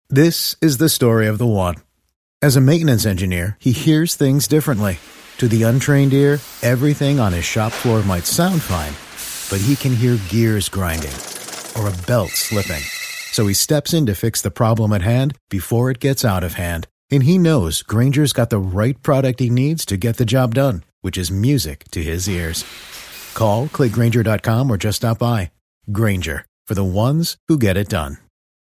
This is the story of the one. As a maintenance engineer, he hears things differently. To the untrained ear, everything on his shop floor might sound fine, but he can hear gears grinding or a belt slipping. So he steps in to fix the problem at hand before it gets out of hand. And he knows Grainger's got the right product he needs to get the job done, which is music to his ears. Call, click Grainger.com, or just stop by. Grainger, for the ones who get it done.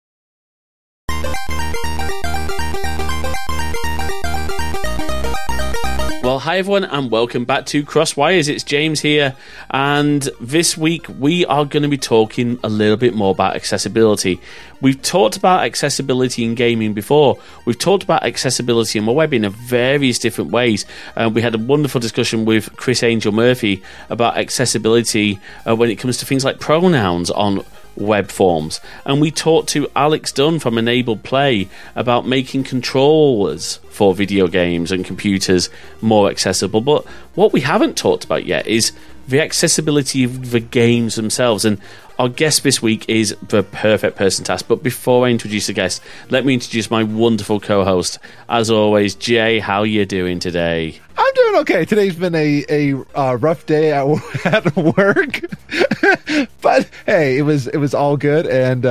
Well, hi everyone, and welcome back to Crosswires. It's James here, and this week we are going to be talking a little bit more about accessibility. We've talked about accessibility in gaming before. We've talked about accessibility in the web in various different ways. We had a wonderful discussion with Chris Angel Murphy about accessibility when it comes to things like pronouns on web forms, and we talked to Alex Dunn from Enabled Play about making controllers for video games and computers more accessible. But what we haven't talked about yet is the accessibility of the games themselves, and our guest this week is the perfect person to ask. But before I introduce the guest, let me introduce my wonderful co-host. As always, Jay, how are you doing today? I'm doing okay. Today's been a rough day at work, but hey, it was all good. And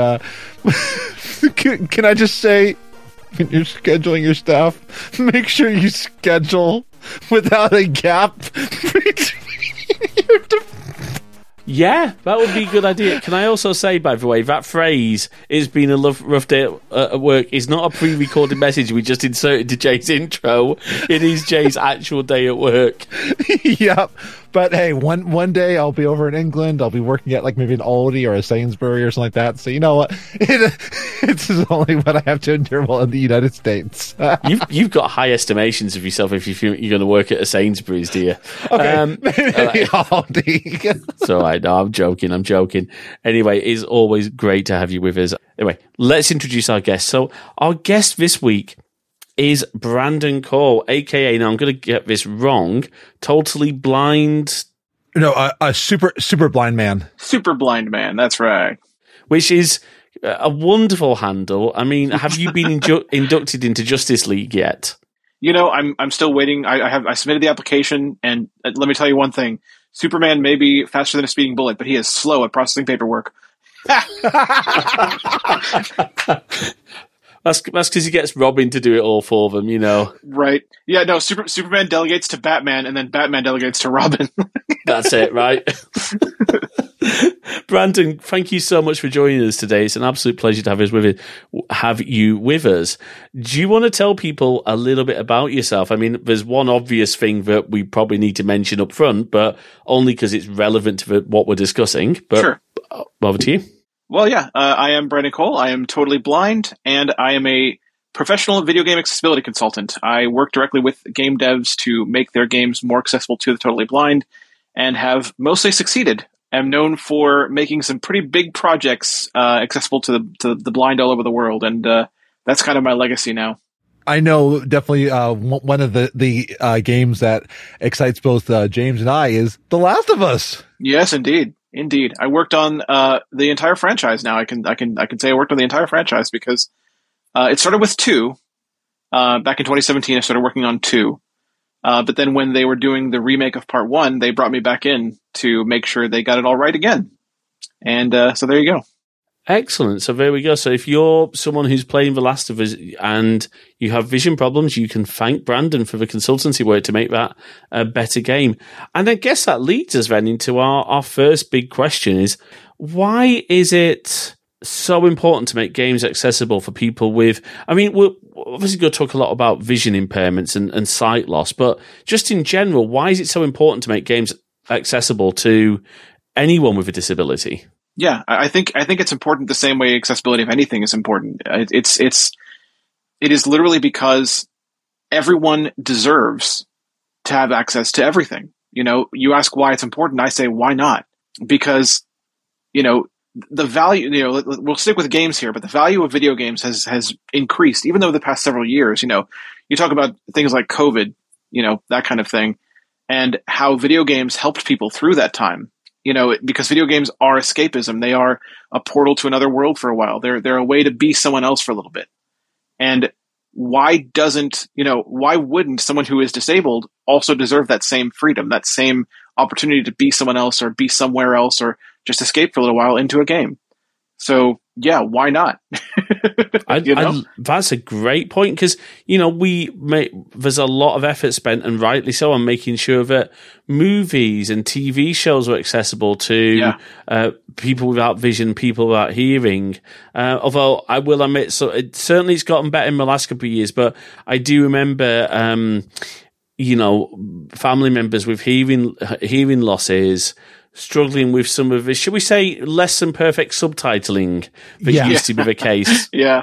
can I just say, when you're scheduling your stuff, make sure you schedule without a gap between your Yeah, that would be a good idea. Can I also say, by the way, that phrase, "it's been a rough day at work," is not a pre-recorded message we just inserted to Jay's intro. It is Jay's actual day at work. Yep. But hey, one day I'll be over in England. I'll be working at like maybe an Aldi or a Sainsbury or something like that. So you know what? It's only what I have to endure while in the United States. You've got high estimations of yourself if you think you're going to work at a Sainsbury's, do you? Okay, maybe Aldi. So I know, I'm joking. Anyway, it's always great to have you with us. Anyway, let's introduce our guest. So our guest this week is Brandon Cole, aka, now I'm going to get this wrong, Totally Blind. No, a super blind man. Super blind man, that's right. Which is a wonderful handle. I mean, have you been inducted into Justice League yet? You know, I'm still waiting. I submitted the application, and let me tell you one thing. Superman may be faster than a speeding bullet, but he is slow at processing paperwork. That's because he gets Robin to do it all for them, you know. Right. Yeah, no, Superman delegates to Batman, and then Batman delegates to Robin. That's it, right? Brandon, thank you so much for joining us today. It's an absolute pleasure to have you with us. Do you want to tell people a little bit about yourself? I mean, there's one obvious thing that we probably need to mention up front, but only because it's relevant to what we're discussing. But sure. Over to you. Well, yeah, I am Brandon Cole. I am totally blind, and I am a professional video game accessibility consultant. I work directly with game devs to make their games more accessible to the totally blind, and have mostly succeeded. I'm known for making some pretty big projects accessible to the blind all over the world, and that's kind of my legacy now. I know definitely one of the games that excites both James and I is The Last of Us. Yes, indeed. Indeed. I worked on the entire franchise now. I can say I worked on the entire franchise because it started with 2. Back in 2017, I started working on 2. But then when they were doing the remake of part 1, they brought me back in to make sure they got it all right again. And so there you go. Excellent. So there we go. So if you're someone who's playing The Last of Us and you have vision problems, you can thank Brandon for the consultancy work to make that a better game. And I guess that leads us then into our first big question is, why is it so important to make games accessible for people with, I mean, we're obviously going to talk a lot about vision impairments and sight loss, but just in general, why is it so important to make games accessible to anyone with a disability? Yeah, I think it's important the same way accessibility of anything is important. It is literally because everyone deserves to have access to everything. You know, you ask why it's important, I say why not? Because, you know, the value, you know, we'll stick with games here, but the value of video games has increased even though the past several years. You know, you talk about things like COVID, you know, that kind of thing, and how video games helped people through that time. You know, because video games are escapism. They are a portal to another world for a while. They're a way to be someone else for a little bit. And why wouldn't someone who is disabled also deserve that same freedom, that same opportunity to be someone else or be somewhere else or just escape for a little while into a game? So yeah, why not? That's a great point, because there's a lot of effort spent, and rightly so, on making sure that movies and TV shows are accessible to people without vision, people without hearing. Although I will admit, so it's gotten better in the last couple of years, but I do remember, family members with hearing losses struggling with some of this, should we say, less than perfect subtitling that used to be the case. Yeah.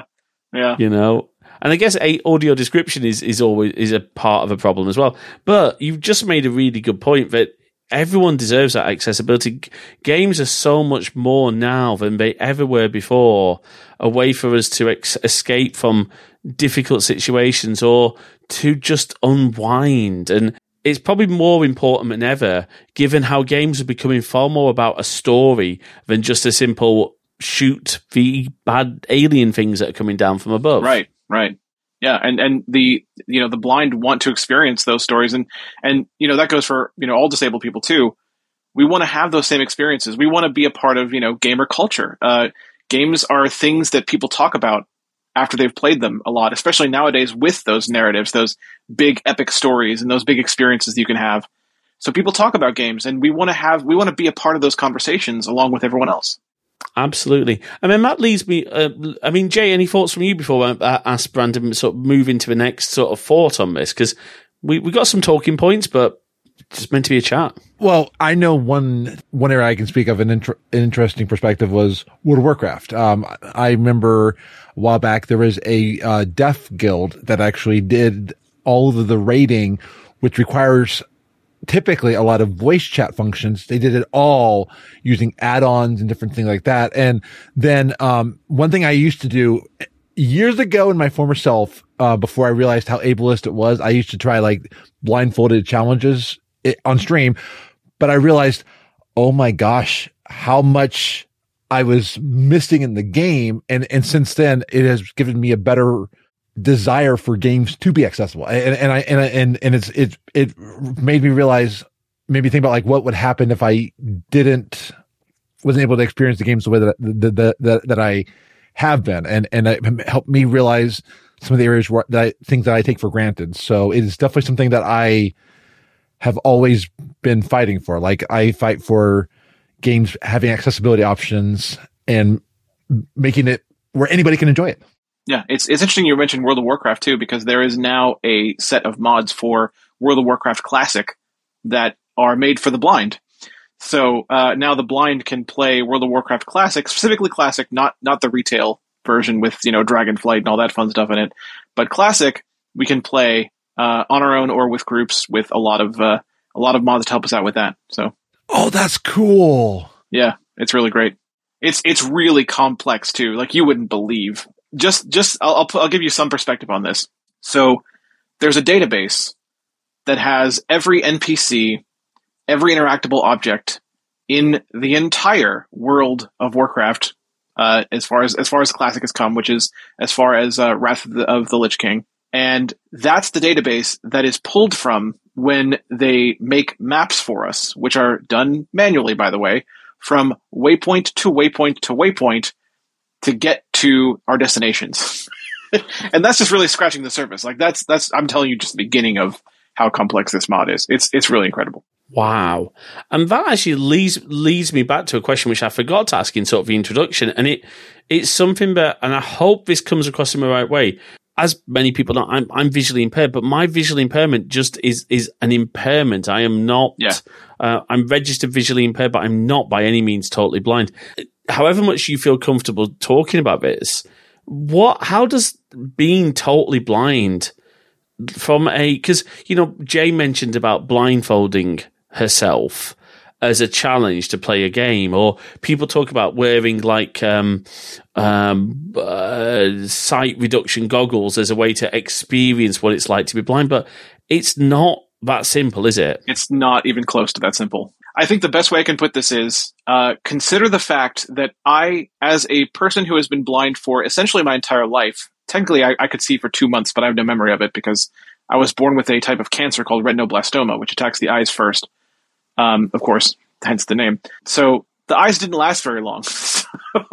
And I guess audio description is always a part of a problem as well. But you've just made a really good point that everyone deserves that accessibility. Games are so much more now than they ever were before, a way for us to escape from difficult situations or to just unwind. And it's probably more important than ever, given how games are becoming far more about a story than just a simple shoot the bad alien things that are coming down from above. Right. Yeah, and the blind want to experience those stories, and that goes for all disabled people too. We want to have those same experiences. We want to be a part of gamer culture. Games are things that people talk about after they've played them a lot, especially nowadays with those narratives, those big epic stories and those big experiences you can have. So people talk about games, and we want to be a part of those conversations along with everyone else. Absolutely. I mean, that leads me, Jay, any thoughts from you before I ask Brandon sort of move into the next sort of thought on this? Because we got some talking points, but it's meant to be a chat. Well, I know one area I can speak of an interesting perspective was World of Warcraft. I remember a while back there was a deaf guild that actually did all of the raiding, which requires typically a lot of voice chat functions. They did it all using add-ons and different things like that. And then one thing I used to do years ago in my former self, before I realized how ableist it was, I used to try like blindfolded challenges on stream, but I realized, oh my gosh, how much I was missing in the game. And since then it has given me a better desire for games to be accessible. And it made me realize, made me think about like what would happen if I wasn't able to experience the games the way that I have been. And it helped me realize some of the areas things that I take for granted. So it is definitely something that I have always been fighting for. Like I fight for games having accessibility options and making it where anybody can enjoy it. Yeah, it's interesting you mentioned World of Warcraft too, because there is now a set of mods for World of Warcraft Classic that are made for the blind. So now the blind can play World of Warcraft Classic, specifically Classic, not the retail version with Dragonflight and all that fun stuff in it, but Classic we can play on our own or with groups with a lot of mods to help us out with that. So, oh, that's cool. Yeah, it's really great. It's really complex too. Like you wouldn't believe. I'll give you some perspective on this. So there's a database that has every NPC, every interactable object in the entire world of Warcraft, as far as Classic has come, which is as far as Wrath of the Lich King. And that's the database that is pulled from when they make maps for us, which are done manually, by the way, from waypoint to waypoint to waypoint to get to our destinations. And that's just really scratching the surface. Like that's I'm telling you just the beginning of how complex this mod is. It's really incredible. Wow. And that actually leads me back to a question which I forgot to ask in sort of the introduction. And it's something that, and I hope this comes across in the right way. As many people know, I'm visually impaired, but my visual impairment just is an impairment. I am not, I'm registered visually impaired, but I'm not by any means totally blind. However much you feel comfortable talking about this, how does being totally blind because, Jay mentioned about blindfolding herself as a challenge to play a game, or people talk about wearing like sight reduction goggles as a way to experience what it's like to be blind, but it's not that simple, is it? It's not even close to that simple. I think the best way I can put this is consider the fact that I, as a person who has been blind for essentially my entire life, technically I could see for 2 months, but I have no memory of it because I was born with a type of cancer called retinoblastoma, which attacks the eyes first. Of course, hence the name. So the eyes didn't last very long. So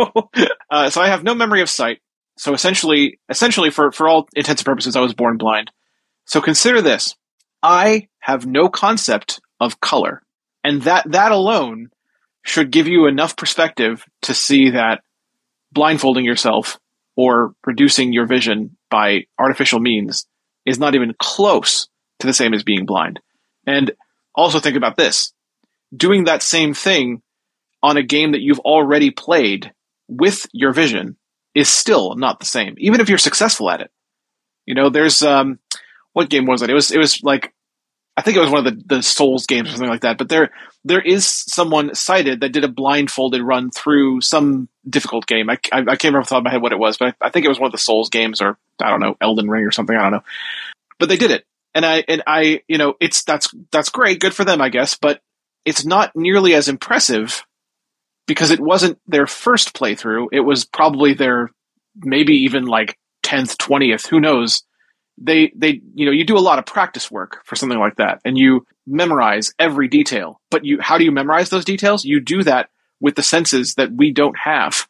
I have no memory of sight. So essentially for all intents and purposes, I was born blind. So consider this. I have no concept of color. And that alone should give you enough perspective to see that blindfolding yourself or reducing your vision by artificial means is not even close to the same as being blind. And also think about this. Doing that same thing on a game that you've already played with your vision is still not the same, even if you're successful at it. You know, there's what game was it? It was like, I think it was one of the Souls games or something like that. But there is someone cited that did a blindfolded run through some difficult game. I can't remember off the top of my head what it was, but I think it was one of the Souls games, or I don't know, Elden Ring or something. I don't know. But they did it, and I you know, that's great, good for them, I guess. But it's not nearly as impressive because it wasn't their first playthrough. It was probably their maybe even like 10th, 20th, who knows. They you know, you do a lot of practice work for something like that, and you memorize every detail. But how do you memorize those details? You do that with the senses that we don't have.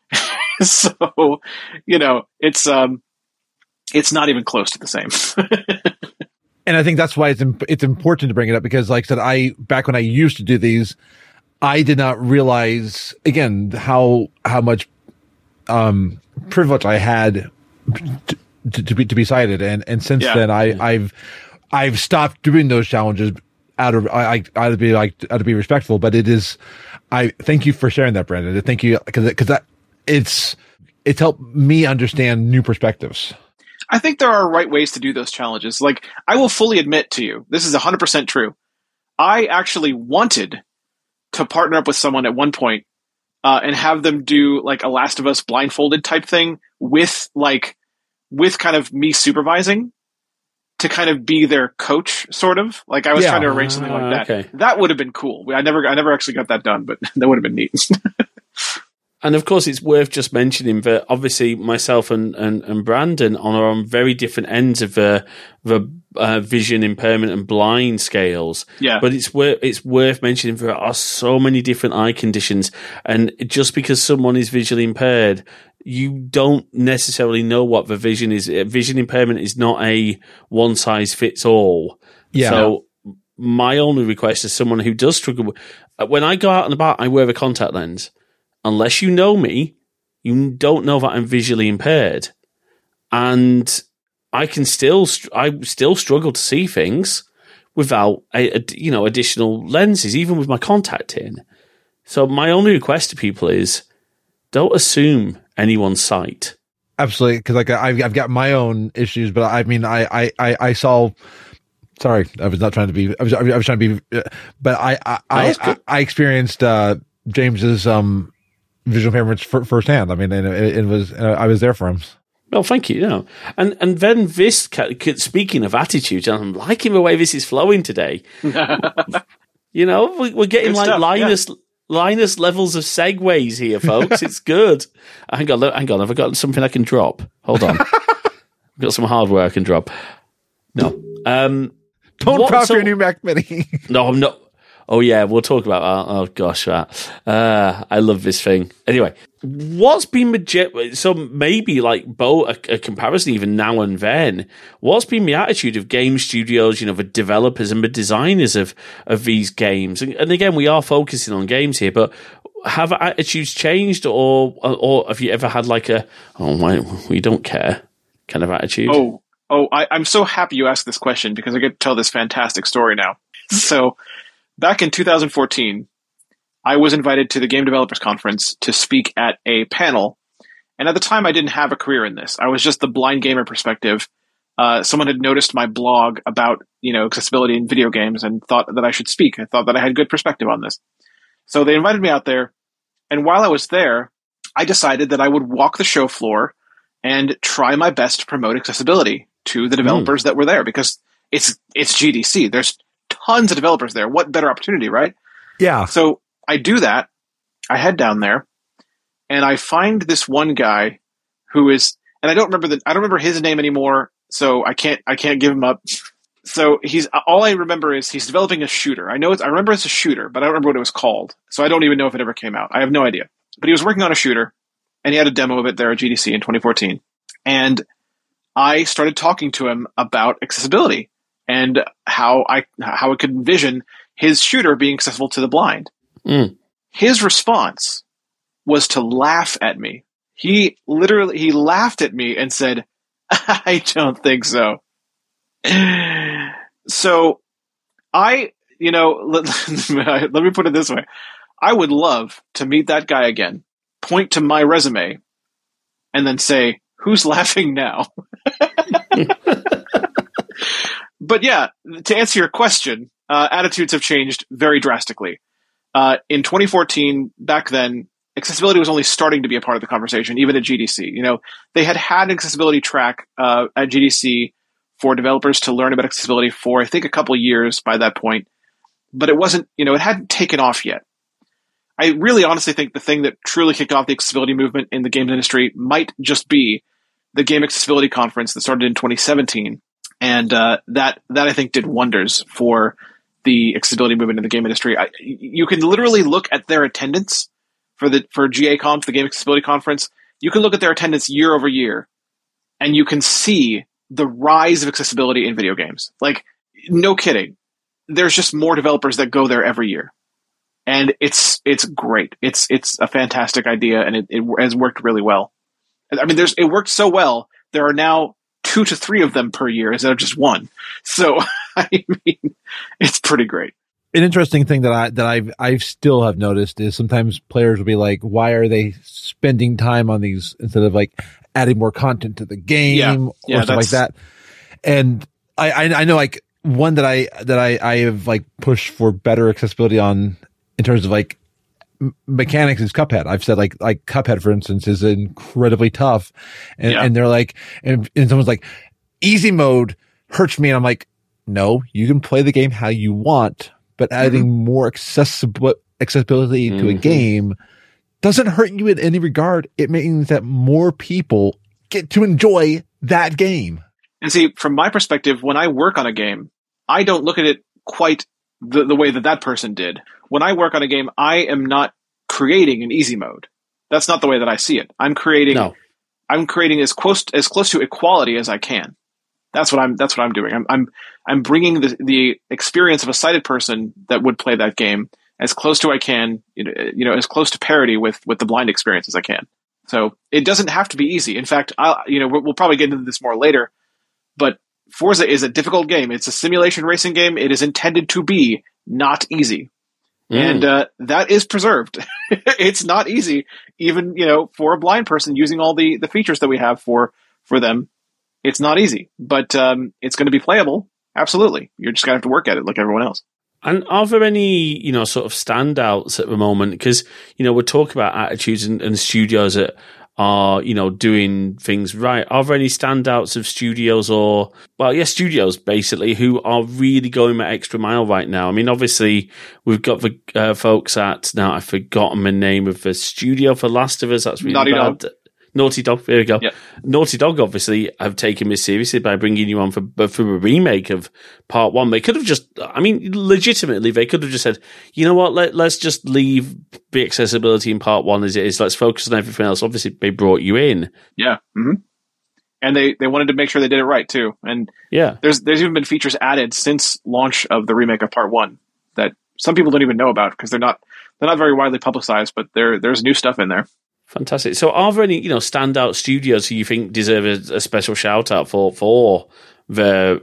So, you know, it's not even close to the same. And I think that's why it's important to bring it up, because like I said, back when I used to do these, I did not realize, again, how much privilege I had to be sighted, and since then I've stopped doing those challenges out of be respectful. But I thank you for sharing that, Brandon. Thank you, because it's helped me understand new perspectives. I think there are right ways to do those challenges. Like, I will fully admit to you, this is 100% true. I actually wanted to partner up with someone at one point and have them do like a Last of Us blindfolded type thing with kind of me supervising to kind of be their coach, sort of. Like, I was trying to arrange something like that. Okay. That would have been cool. I never actually got that done, but that would have been neat. And of course, it's worth just mentioning that obviously myself and Brandon are on very different ends of the vision impairment and blind scales. Yeah. But it's worth mentioning there are so many different eye conditions, and just because someone is visually impaired, you don't necessarily know what the vision is. Vision impairment is not a one size fits all. Yeah. So my only request is someone who does struggle. When I go out and about, I wear a contact lens. Unless you know me, you don't know that I'm visually impaired, and I still struggle to see things without additional lenses, even with my contact in. So my only request to people is don't assume anyone's sight. Absolutely, because like I've got my own issues, but I mean I saw. Sorry, I was not trying to be. I was trying to be, but I experienced James's visual impairments firsthand. I mean, it was I was there for him. Well, thank you. And then this, speaking of attitudes, I'm liking the way this is flowing today. You know, we're getting good like stuff, Linus levels of segues here, folks. It's good. Hang on. Have I got something I can drop? Hold on. I've got some hardware I can drop. No. Don't drop your new Mac Mini. No, I'm not. Oh, yeah, we'll talk about that. Oh, gosh, that. I love this thing. Anyway, what's been so maybe like both a comparison even now and then, what's been the attitude of game studios, you know, the developers and the designers of these games? And again, we are focusing on games here, but have attitudes changed, or have you ever had like we don't care kind of attitude? I'm so happy you asked this question because I get to tell this fantastic story now. So, back in 2014, I was invited to the Game Developers Conference to speak at a panel. And at the time, I didn't have a career in this. I was just the blind gamer perspective. Someone had noticed my blog about, you know, accessibility in video games and thought that I should speak. I thought that I had good perspective on this. So they invited me out there. And while I was there, I decided that I would walk the show floor and try my best to promote accessibility to the developers that were there, because it's GDC. There's tons of developers there. What better opportunity, right? Yeah. So I do that. I head down there and I find this one guy who is, and I don't remember his name anymore, so I can't give him up. So all I remember is he's developing a shooter. I remember it's a shooter, but I don't remember what it was called. So I don't even know if it ever came out. I have no idea. But he was working on a shooter, and he had a demo of it there at GDC in 2014. And I started talking to him about accessibility and how it could envision his shooter being accessible to the blind. Mm. His response was to laugh at me. He laughed at me and said, "I don't think so." So let me put it this way. I would love to meet that guy again, point to my resume, and then say, "Who's laughing now?" But yeah, to answer your question, attitudes have changed very drastically. In 2014, back then, accessibility was only starting to be a part of the conversation, even at GDC. They had an accessibility track at GDC for developers to learn about accessibility for, I think, a couple of years by that point. But it wasn't, it hadn't taken off yet. I really honestly think the thing that truly kicked off the accessibility movement in the games industry might just be the Game Accessibility Conference that started in 2017. And that I think did wonders for the accessibility movement in the game industry. You can literally look at their attendance for GA-Conf, the Game Accessibility Conference. You can look at their attendance year over year, and you can see the rise of accessibility in video games. Like, no kidding. There's just more developers that go there every year. And it's great. It's a fantastic idea, and it has worked really well. I mean, it worked so well, there are now 2 to 3 of them per year instead of just one. So, I mean, it's pretty great. An interesting thing that I still have noticed is sometimes players will be like, why are they spending time on these instead of like adding more content to the game or stuff like that? And I know like one that I have like pushed for better accessibility on in terms of like mechanics is Cuphead. I've said like Cuphead, for instance, is incredibly tough. And they're like, and someone's like, easy mode hurts me. And I'm like, no, you can play the game how you want, but adding more accessibility to a game doesn't hurt you in any regard. It means that more people get to enjoy that game. And see, from my perspective, when I work on a game, I don't look at it quite the way that person did. When I work on a game, I am not creating an easy mode. That's not the way that I see it. I'm creating as close to equality as I can. That's what I'm doing. I'm bringing the experience of a sighted person that would play that game as close to I can, as close to parity with the blind experience as I can. So it doesn't have to be easy. In fact, we'll probably get into this more later, but Forza is a difficult game. It's a simulation racing game. It is intended to be not easy. And that is preserved. It's not easy, even for a blind person using all the features that we have for them. It's not easy, but it's going to be playable. Absolutely, you're just going to have to work at it like everyone else. And are there any sort of standouts at the moment? Because we're talking about attitudes and studios that are doing things right. Are there any standouts of studios studios basically who are really going that extra mile right now? I mean, obviously we've got the folks at, now I've forgotten the name of the studio for Last of Us. That's really bad. Naughty Dog, there we go. Yep. Naughty Dog obviously have taken this seriously by bringing you on for a remake of Part 1. They could have legitimately, they could have just said, you know what, let's just leave the accessibility in Part 1 as it is. Let's focus on everything else. Obviously, they brought you in. Yeah. Mm-hmm. And they wanted to make sure they did it right, too. And there's even been features added since launch of the remake of Part 1 that some people don't even know about because they're not very widely publicized, but there's new stuff in there. Fantastic. So are there any, standout studios who you think deserve a special shout out for their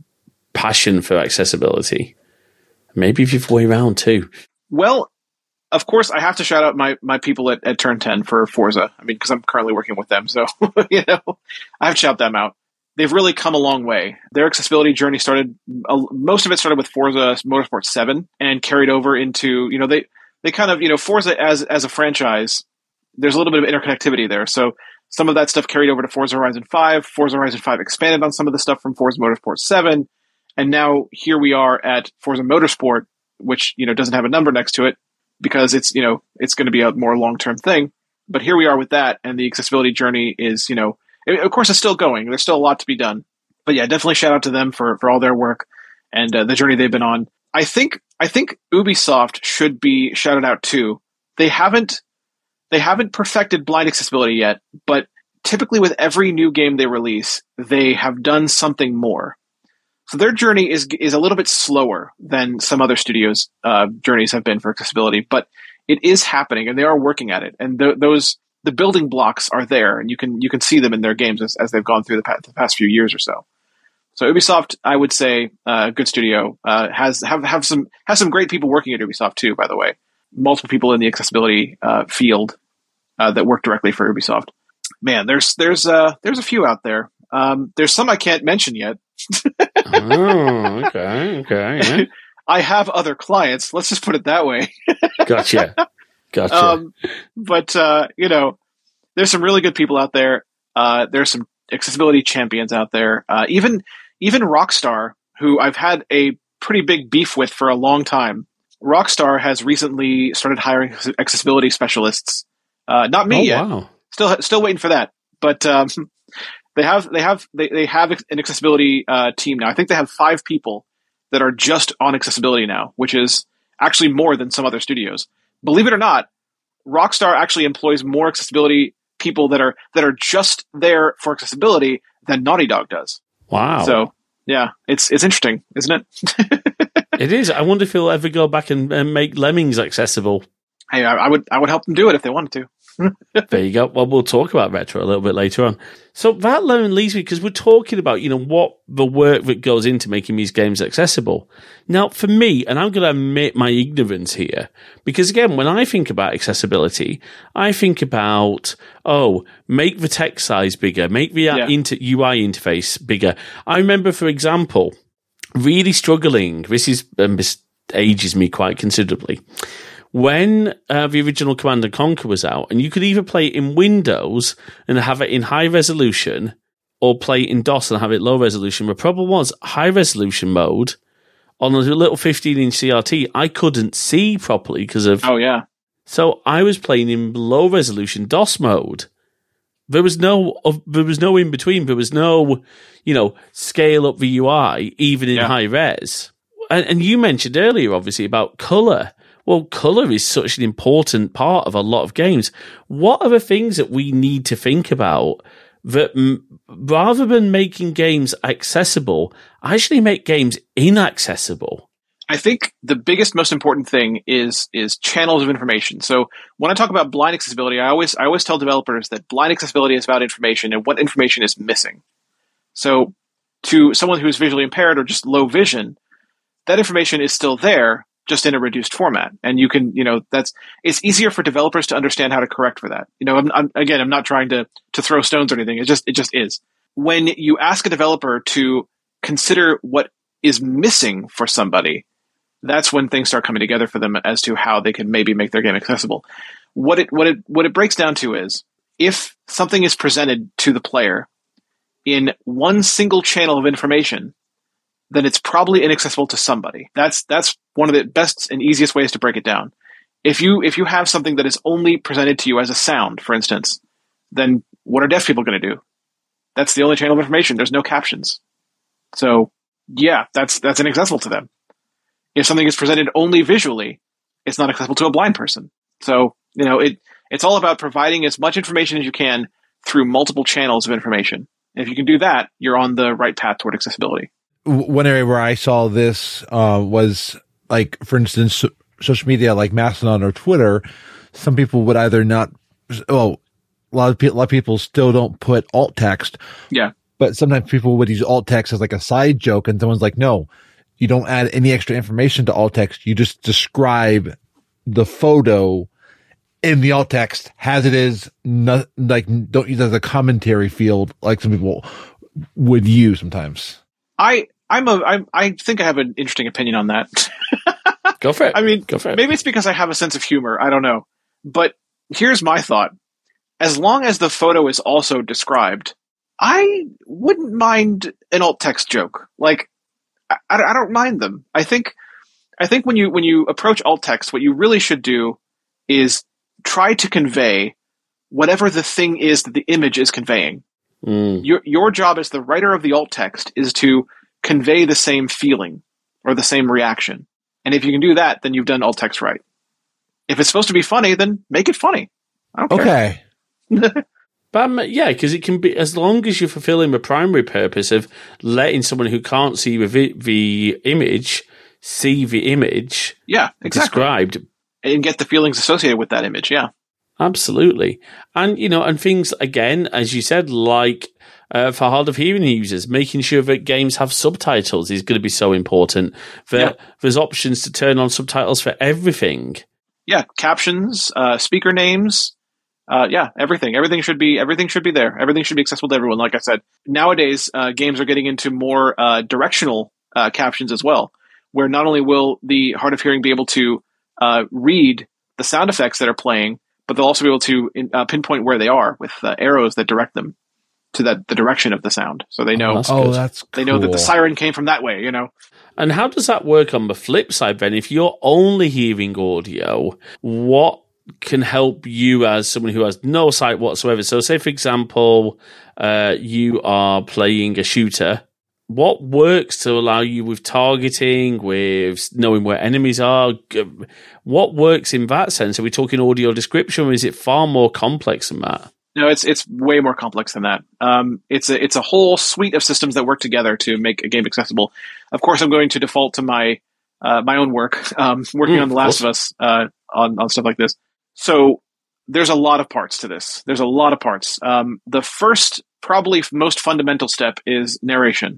passion for accessibility? Maybe the other way around too. Well, of course, I have to shout out my people at Turn 10 for Forza. I mean, because I'm currently working with them. So, I have to shout them out. They've really come a long way. Their accessibility journey most of it started with Forza Motorsport 7 and carried over into, they kind of, Forza as a franchise, there's a little bit of interconnectivity there. So some of that stuff carried over to Forza Horizon 5. Forza Horizon 5 expanded on some of the stuff from Forza Motorsport 7. And now here we are at Forza Motorsport, which, doesn't have a number next to it because it's going to be a more long-term thing. But here we are with that. And the accessibility journey is, Of course, it's still going. There's still a lot to be done. But yeah, definitely shout out to them for all their work and the journey they've been on. I think Ubisoft should be shouted out too. They haven't perfected blind accessibility yet, but typically with every new game they release, they have done something more. So their journey is a little bit slower than some other studios' journeys have been for accessibility, but it is happening, and they are working at it. And the building blocks are there, and you can see them in their games as they've gone through the past few years or so. So Ubisoft, I would say, good studio, has some great people working at Ubisoft too. By the way, multiple people in the accessibility field that work directly for Ubisoft. Man, there's a few out there. There's some I can't mention yet. Oh, okay, yeah. I have other clients. Let's just put it that way. Gotcha. But there's some really good people out there. There's some accessibility champions out there. Even Rockstar, who I've had a pretty big beef with for a long time. Rockstar has recently started hiring accessibility specialists. Not me yet. Wow. Still waiting for that. But they have an accessibility team now. I think they have 5 people that are just on accessibility now, which is actually more than some other studios. Believe it or not, Rockstar actually employs more accessibility people that are just there for accessibility than Naughty Dog does. Wow. So yeah, it's interesting, isn't it? It is. I wonder if he'll ever go back and make Lemmings accessible. Hey, I would help them do it if they wanted to. There you go. Well, we'll talk about retro a little bit later on. So that leads me, because we're talking about, what the work that goes into making these games accessible. Now, for me, and I'm going to admit my ignorance here, because again, when I think about accessibility, I think about, make the text size bigger, make the UI interface bigger. I remember, for example, really struggling. This ages me quite considerably. When the original Command & Conquer was out, and you could either play it in Windows and have it in high resolution, or play it in DOS and have it low resolution, the problem was high resolution mode on a little 15-inch CRT, I couldn't see properly because of... Oh, yeah. So I was playing in low resolution DOS mode. There was no in between. There was no, scale up the UI, even in high res. And you mentioned earlier, obviously, about color. Well, colour is such an important part of a lot of games. What are the things that we need to think about that, rather than making games accessible, actually make games inaccessible? I think the biggest, most important thing is channels of information. So when I talk about blind accessibility, I always tell developers that blind accessibility is about information and what information is missing. So to someone who is visually impaired or just low vision, that information is still there, just in a reduced format. And you can, it's easier for developers to understand how to correct for that. I'm not trying to throw stones or anything. It just is. When you ask a developer to consider what is missing for somebody, that's when things start coming together for them as to how they can maybe make their game accessible. What it breaks down to is, if something is presented to the player in one single channel of information, then it's probably inaccessible to somebody. That's one of the best and easiest ways to break it down. If you have something that is only presented to you as a sound, for instance, then what are deaf people going to do? That's the only channel of information. There's no captions. So yeah, that's inaccessible to them. If something is presented only visually, it's not accessible to a blind person. So, it's all about providing as much information as you can through multiple channels of information. And if you can do that, you're on the right path toward accessibility. One area where I saw this was, like, for instance, social media like Mastodon or Twitter. Some people would either not. Well, a lot of people still don't put alt text. Yeah. But sometimes people would use alt text as like a side joke, and someone's like, "No, you don't add any extra information to alt text. You just describe the photo in the alt text as it is. Not, like, don't use it as a commentary field like some people would use sometimes." I think I have an interesting opinion on that. Go for it. I mean, go for it. Maybe it's because I have a sense of humor. I don't know. But here's my thought. As long as the photo is also described, I wouldn't mind an alt text joke. Like, I don't mind them. I think when you approach alt text, what you really should do is try to convey whatever the thing is that the image is conveying. Your job as the writer of the alt text is to convey the same feeling or the same reaction. And if you can do that, then you've done alt text right. If it's supposed to be funny, then make it funny. I don't care. Okay. But yeah, because it can be, as long as you're fulfilling the primary purpose of letting someone who can't see the image see the image described. And get the feelings associated with that image, yeah. Absolutely. And, and things, again, as you said, like for hard of hearing users, making sure that games have subtitles is going to be so important. There's options to turn on subtitles for everything. Yeah, captions, speaker names, everything. Everything should be there. Everything should be accessible to everyone. Like I said, nowadays games are getting into more directional captions as well, where not only will the hard of hearing be able to read the sound effects that are playing, but they'll also be able to pinpoint where they are with arrows that direct them to the direction of the sound. So they know. They know that the siren came from that way. And how does that work on the flip side then? If you're only hearing audio, what can help you as someone who has no sight whatsoever? So say, for example, you are playing a shooter. What works to allow you with targeting, with knowing where enemies are? What works in that sense? Are we talking audio description, or is it far more complex than that? No, it's way more complex than that. It's a whole suite of systems that work together to make a game accessible. Of course, I'm going to default to my own work, working on The Last of Us on stuff like this. So there's a lot of parts to this. There's a lot of parts. The first, probably most fundamental step is narration.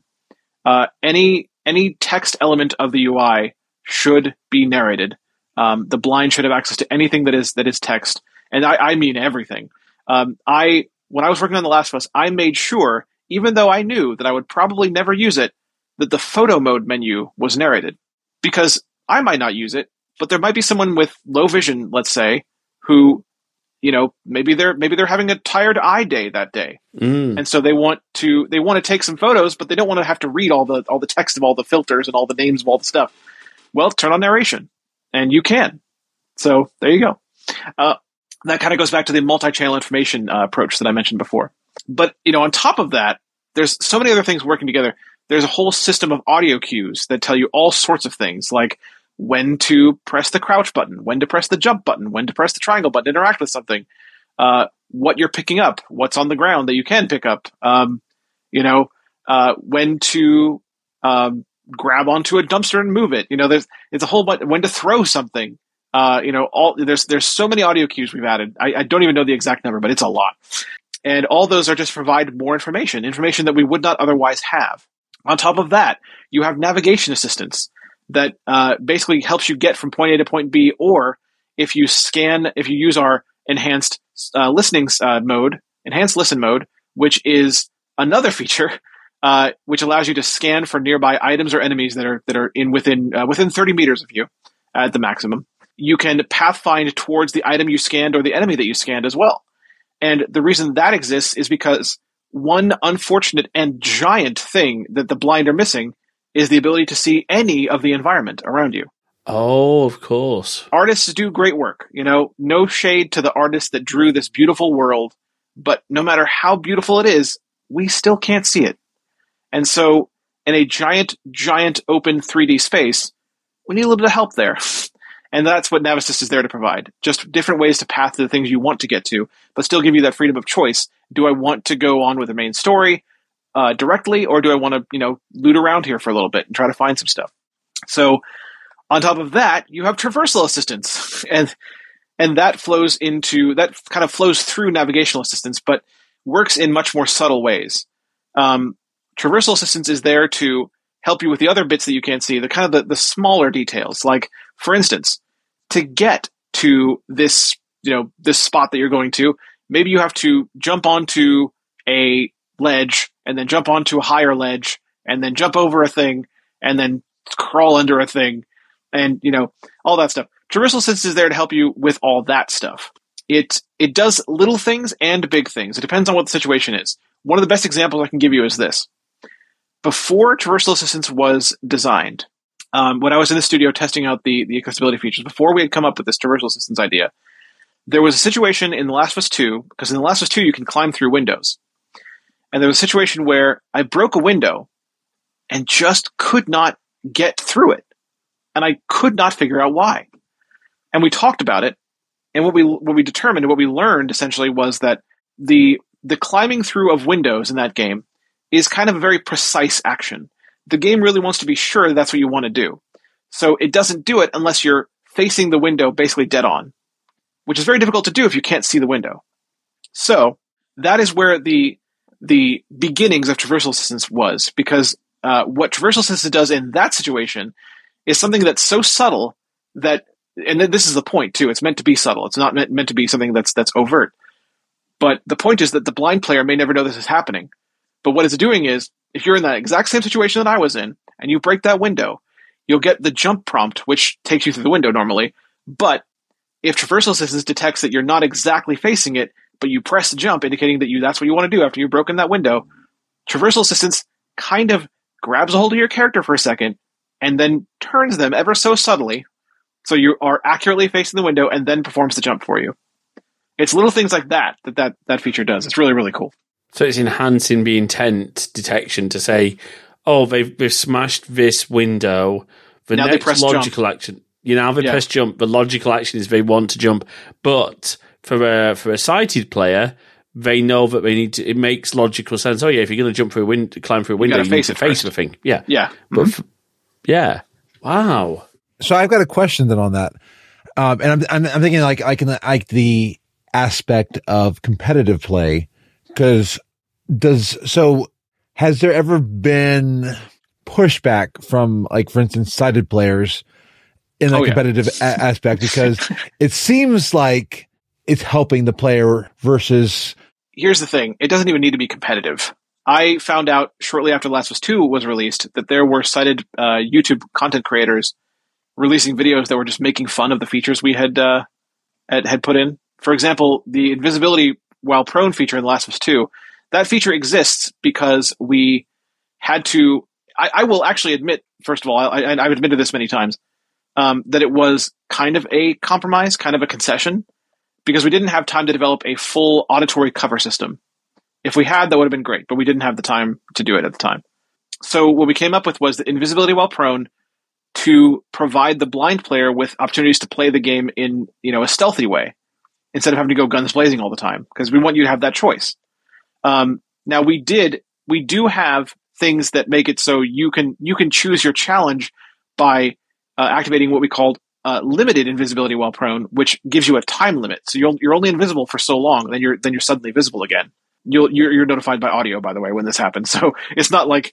Any text element of the UI should be narrated. The blind should have access to anything that is text, and I mean everything. When I was working on The Last of Us, I made sure, even though I knew that I would probably never use it, that the photo mode menu was narrated, because I might not use it, but there might be someone with low vision, let's say, who, maybe they're having a tired eye day that day. And so they want to take some photos, but they don't want to have to read all the text of all the filters and all the names of all the stuff. Well, turn on narration, and you can. So there you go. That kind of goes back to the multi-channel information approach that I mentioned before. But, on top of that, there's so many other things working together. There's a whole system of audio cues that tell you all sorts of things, like when to press the crouch button, when to press the jump button, when to press the triangle button, interact with something, what you're picking up, what's on the ground that you can pick up, when to grab onto a dumpster and move it. It's a whole bunch, when to throw something. There's so many audio cues we've added. I don't even know the exact number, but it's a lot. And all those are just to provide more information that we would not otherwise have. On top of that, you have navigation assistance that basically helps you get from point A to point B, or if you use our enhanced listen mode, which is another feature which allows you to scan for nearby items or enemies that are within 30 meters of you at the maximum. You can pathfind towards the item you scanned or the enemy that you scanned as well. And the reason that exists is because one unfortunate and giant thing that the blind are missing is the ability to see any of the environment around you. Oh, of course. Artists do great work. No shade to the artist that drew this beautiful world, but no matter how beautiful it is, we still can't see it. And so in a giant, giant open 3D space, we need a little bit of help there. And that's what Navisyst is there to provide. Just different ways to path to the things you want to get to, but still give you that freedom of choice. Do I want to go on with the main story directly, or do I want to, loot around here for a little bit and try to find some stuff? So on top of that, you have traversal assistance, and that kind of flows through navigational assistance, but works in much more subtle ways. Traversal assistance is there to help you with the other bits that you can't see, the kind of the smaller details. Like, for instance, to get to this spot that you're going to, maybe you have to jump onto a ledge and then jump onto a higher ledge and then jump over a thing and then crawl under a thing and, all that stuff. Traversal assistance is there to help you with all that stuff. It does little things and big things. It depends on what the situation is. One of the best examples I can give you is this. Before traversal assistance was designed, when I was in the studio testing out the accessibility features, before we had come up with this traversal assistance idea, there was a situation in The Last of Us 2, because in The Last of Us 2 you can climb through windows. and there was a situation where I broke a window and just could not get through it. And I could not figure out why. And we talked about it. And what we determined and what we learned essentially was that the climbing through of windows in that game is kind of a very precise action. The game really wants to be sure that's what you want to do. So it doesn't do it unless you're facing the window basically dead on, which is very difficult to do if you can't see the window. So that is where the beginnings of traversal assistance was, because what traversal assistance does in that situation is something that's so subtle that, and this is the point too, it's meant to be subtle. It's not meant to be something that's overt. But the point is that the blind player may never know this is happening. But what it's doing is, if you're in that exact same situation that I was in, and you break that window, you'll get the jump prompt, which takes you through the window normally. But if traversal assistance detects that you're not exactly facing it, but you press the jump, indicating that that's what you want to do after you've broken that window, traversal assistance kind of grabs a hold of your character for a second, and then turns them ever so subtly, so you are accurately facing the window, and then performs the jump for you. It's little things like that feature does. It's really, really cool. So it's enhancing the intent detection to say, oh, they've smashed this window. The now next logical action, now they press jump. The logical action is they want to jump, but for a sighted player, they know that they need to. It makes logical sense. Oh yeah, if you're going to jump through a window, climb through a window, you need to face the thing. Yeah, yeah, but yeah. Wow. So I've got a question then on that, and I'm thinking like the aspect of competitive play, because has there ever been pushback from, like, for instance, sighted players in the competitive aspect? Because it seems like it's helping the player versus. Here's the thing. It doesn't even need to be competitive. I found out shortly after The Last of Us 2 was released that there were sighted YouTube content creators releasing videos that were just making fun of the features we had put in. For example, the invisibility while prone feature in The Last of Us 2, that feature exists because we had to. I will actually admit, first of all, I've admitted this many times, that it was kind of a compromise, kind of a concession, because we didn't have time to develop a full auditory cover system. If we had, that would have been great, but we didn't have the time to do it at the time. So what we came up with was the invisibility while prone to provide the blind player with opportunities to play the game in, a stealthy way, instead of having to go guns blazing all the time, because we want you to have that choice. Now we do have things that make it so you can choose your challenge by activating what we called limited invisibility while prone, which gives you a time limit. So you're only invisible for so long, then you're suddenly visible again. You're notified by audio, by the way, when this happens. So it's not like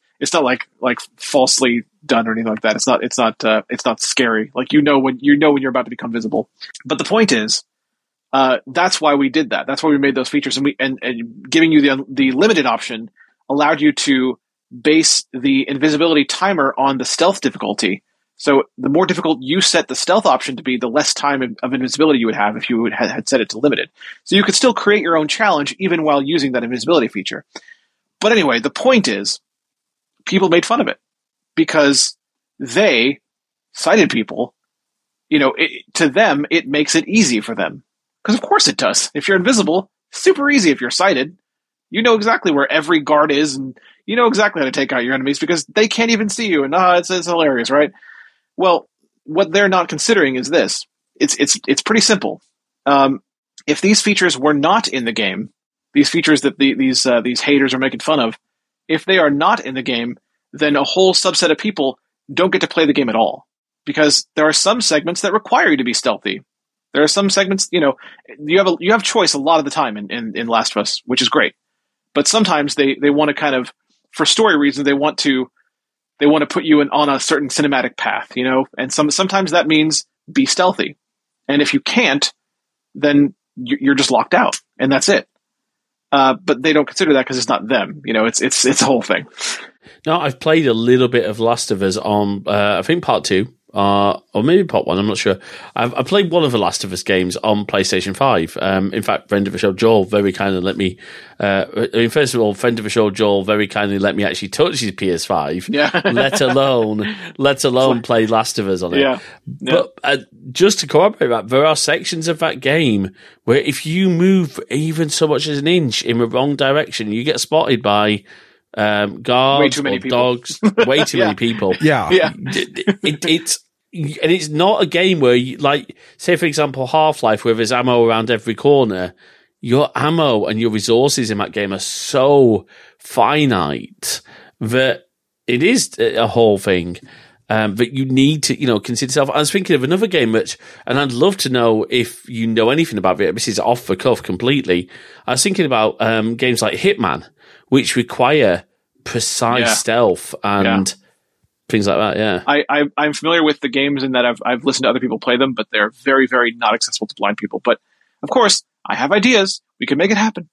falsely done or anything like that. It's not scary. Like when you're about to become visible. But the point is, that's why we did that. That's why we made those features, and giving you the limited option allowed you to base the invisibility timer on the stealth difficulty. So the more difficult you set the stealth option to be, the less time of invisibility you would have if you had set it to limited. So you could still create your own challenge even while using that invisibility feature. But anyway, the point is, people made fun of it because sighted people, to them, it makes it easy for them. Because of course it does. If you're invisible, super easy if you're sighted. You know exactly where every guard is, and you know exactly how to take out your enemies because they can't even see you. And it's hilarious, right? Well, what they're not considering is this. It's pretty simple. If these features were not in the game, these features that these haters are making fun of, if they are not in the game, then a whole subset of people don't get to play the game at all, because there are some segments that require you to be stealthy. There are some segments, you have choice a lot of the time in Last of Us, which is great. But sometimes they want to kind of, for story reasons, they want to put you on a certain cinematic path, and sometimes that means be stealthy. And if you can't, then you're just locked out, and that's it. But they don't consider that because it's not them. It's a whole thing. No, I've played a little bit of Last of Us on, I think part 2. or maybe Pot 1, I'm not sure. I played one of the Last of Us games on PlayStation 5. In fact, friend of the show, Joel, very kindly let me... first of all, friend of the show, Joel, very kindly let me actually touch his PS5, let alone play Last of Us on it. Yeah. But just to corroborate that, there are sections of that game where if you move even so much as an inch in the wrong direction, you get spotted by... guards or dogs, way too many people. Yeah. It's not a game where you, like, say for example, Half-Life, where there's ammo around every corner. Your ammo and your resources in that game are so finite that it is a whole thing. That you need to, consider yourself. I was thinking of another game and I'd love to know if you know anything about it. This is off the cuff completely. I was thinking about games like Hitman, which require precise stealth and things like that. Yeah, I'm familiar with the games in that I've listened to other people play them, but they're very, very not accessible to blind people. But of course, I have ideas. We can make it happen.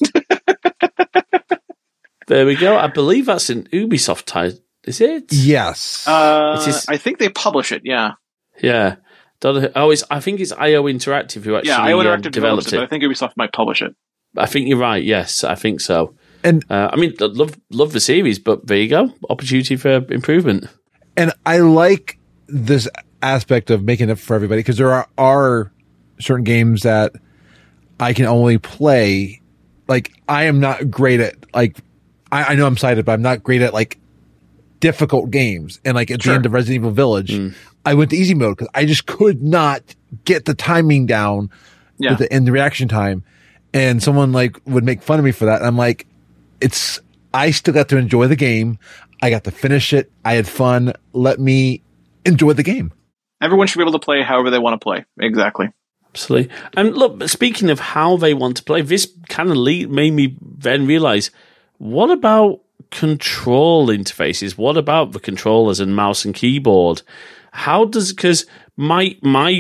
There we go. I believe that's an Ubisoft title. Is it? Yes. I think they publish it. Yeah. Yeah. I think it's IO Interactive who actually IO Interactive developed it. But I think Ubisoft might publish it. I think you're right. Yes, I think so. And love the series, but there you go. Opportunity for improvement. And I like this aspect of making it for everybody, because there are certain games that I can only play. Like, I am not great at, like, I know I'm sighted, but I'm not great at, like, difficult games. And, like, at the end of Resident Evil Village, I went to easy mode because I just could not get the timing down and the reaction time. And someone, like, would make fun of me for that. And I'm like, I still got to enjoy the game. I got to finish it. I had fun. Let me enjoy the game. Everyone should be able to play however they want to play. Exactly. Absolutely. And look, speaking of how they want to play, this kind of made me then realize, what about control interfaces? What about the controllers and mouse and keyboard? Because my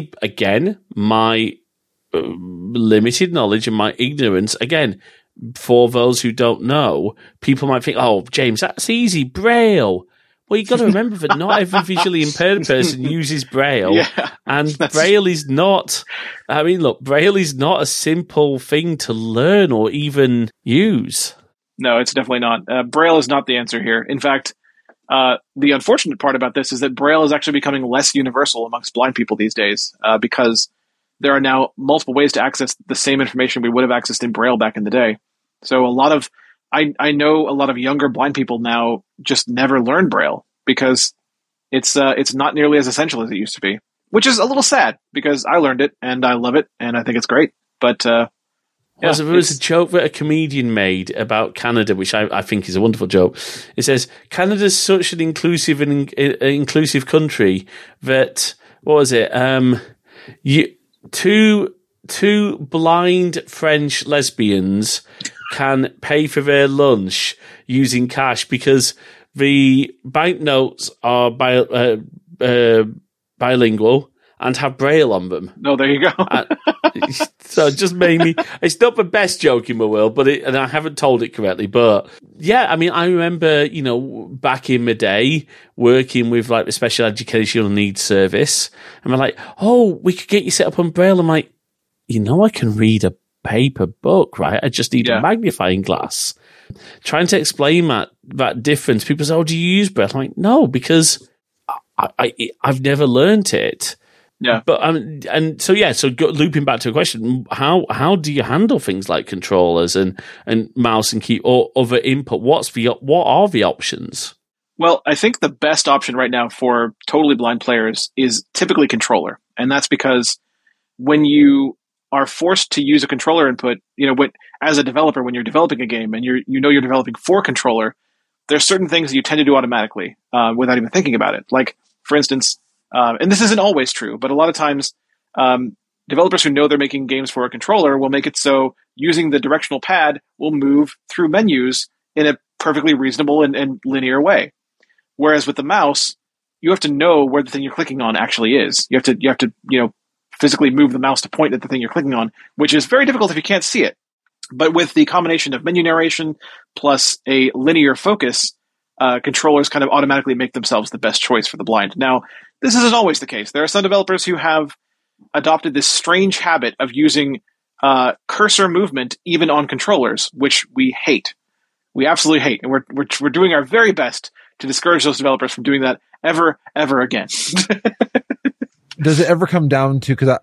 limited knowledge and my ignorance, again, for those who don't know, people might think, oh, James, that's easy, Braille. Well, you've got to remember that not every visually impaired person uses Braille, and Braille is not, Braille is not a simple thing to learn or even use. No, it's definitely not. Braille is not the answer here. In fact, the unfortunate part about this is that Braille is actually becoming less universal amongst blind people these days, because there are now multiple ways to access the same information we would have accessed in Braille back in the day. So I know a lot of younger blind people now just never learn Braille because it's not nearly as essential as it used to be, which is a little sad because I learned it and I love it and I think it's great. But there was a joke that a comedian made about Canada, which I think is a wonderful joke. It says, Canada's such an inclusive inclusive country that, what was it? Two blind French lesbians can pay for their lunch using cash because the banknotes are bilingual and have Braille on them. No, there you go. So it just made me... It's not the best joke in the world, and I haven't told it correctly, but yeah, I remember, back in the day, working with like the Special Educational Needs Service, and they're like, oh, we could get you set up on Braille. I'm like, I can read a paper book, right? I just need a magnifying glass. Trying to explain that difference, people say, oh, do you use Braille? I'm like, no, because I've never learned it. Yeah. But so looping back to a question, how do you handle things like controllers and mouse and key or other input? What are the options? Well, I think the best option right now for totally blind players is typically controller. And that's because when you are forced to use a controller input, as a developer, when you're developing a game and you're developing for controller, there's certain things that you tend to do automatically without even thinking about it. Like, for instance, and this isn't always true, but a lot of times developers who know they're making games for a controller will make it so using the directional pad will move through menus in a perfectly reasonable and linear way. Whereas with the mouse, you have to know where the thing you're clicking on actually is. You have to physically move the mouse to point at the thing you're clicking on, which is very difficult if you can't see it. But with the combination of menu narration plus a linear focus, controllers kind of automatically make themselves the best choice for the blind. Now, this isn't always the case. There are some developers who have adopted this strange habit of using cursor movement even on controllers, which we hate. We absolutely hate, and we're doing our very best to discourage those developers from doing that ever again. Does it ever come down to, because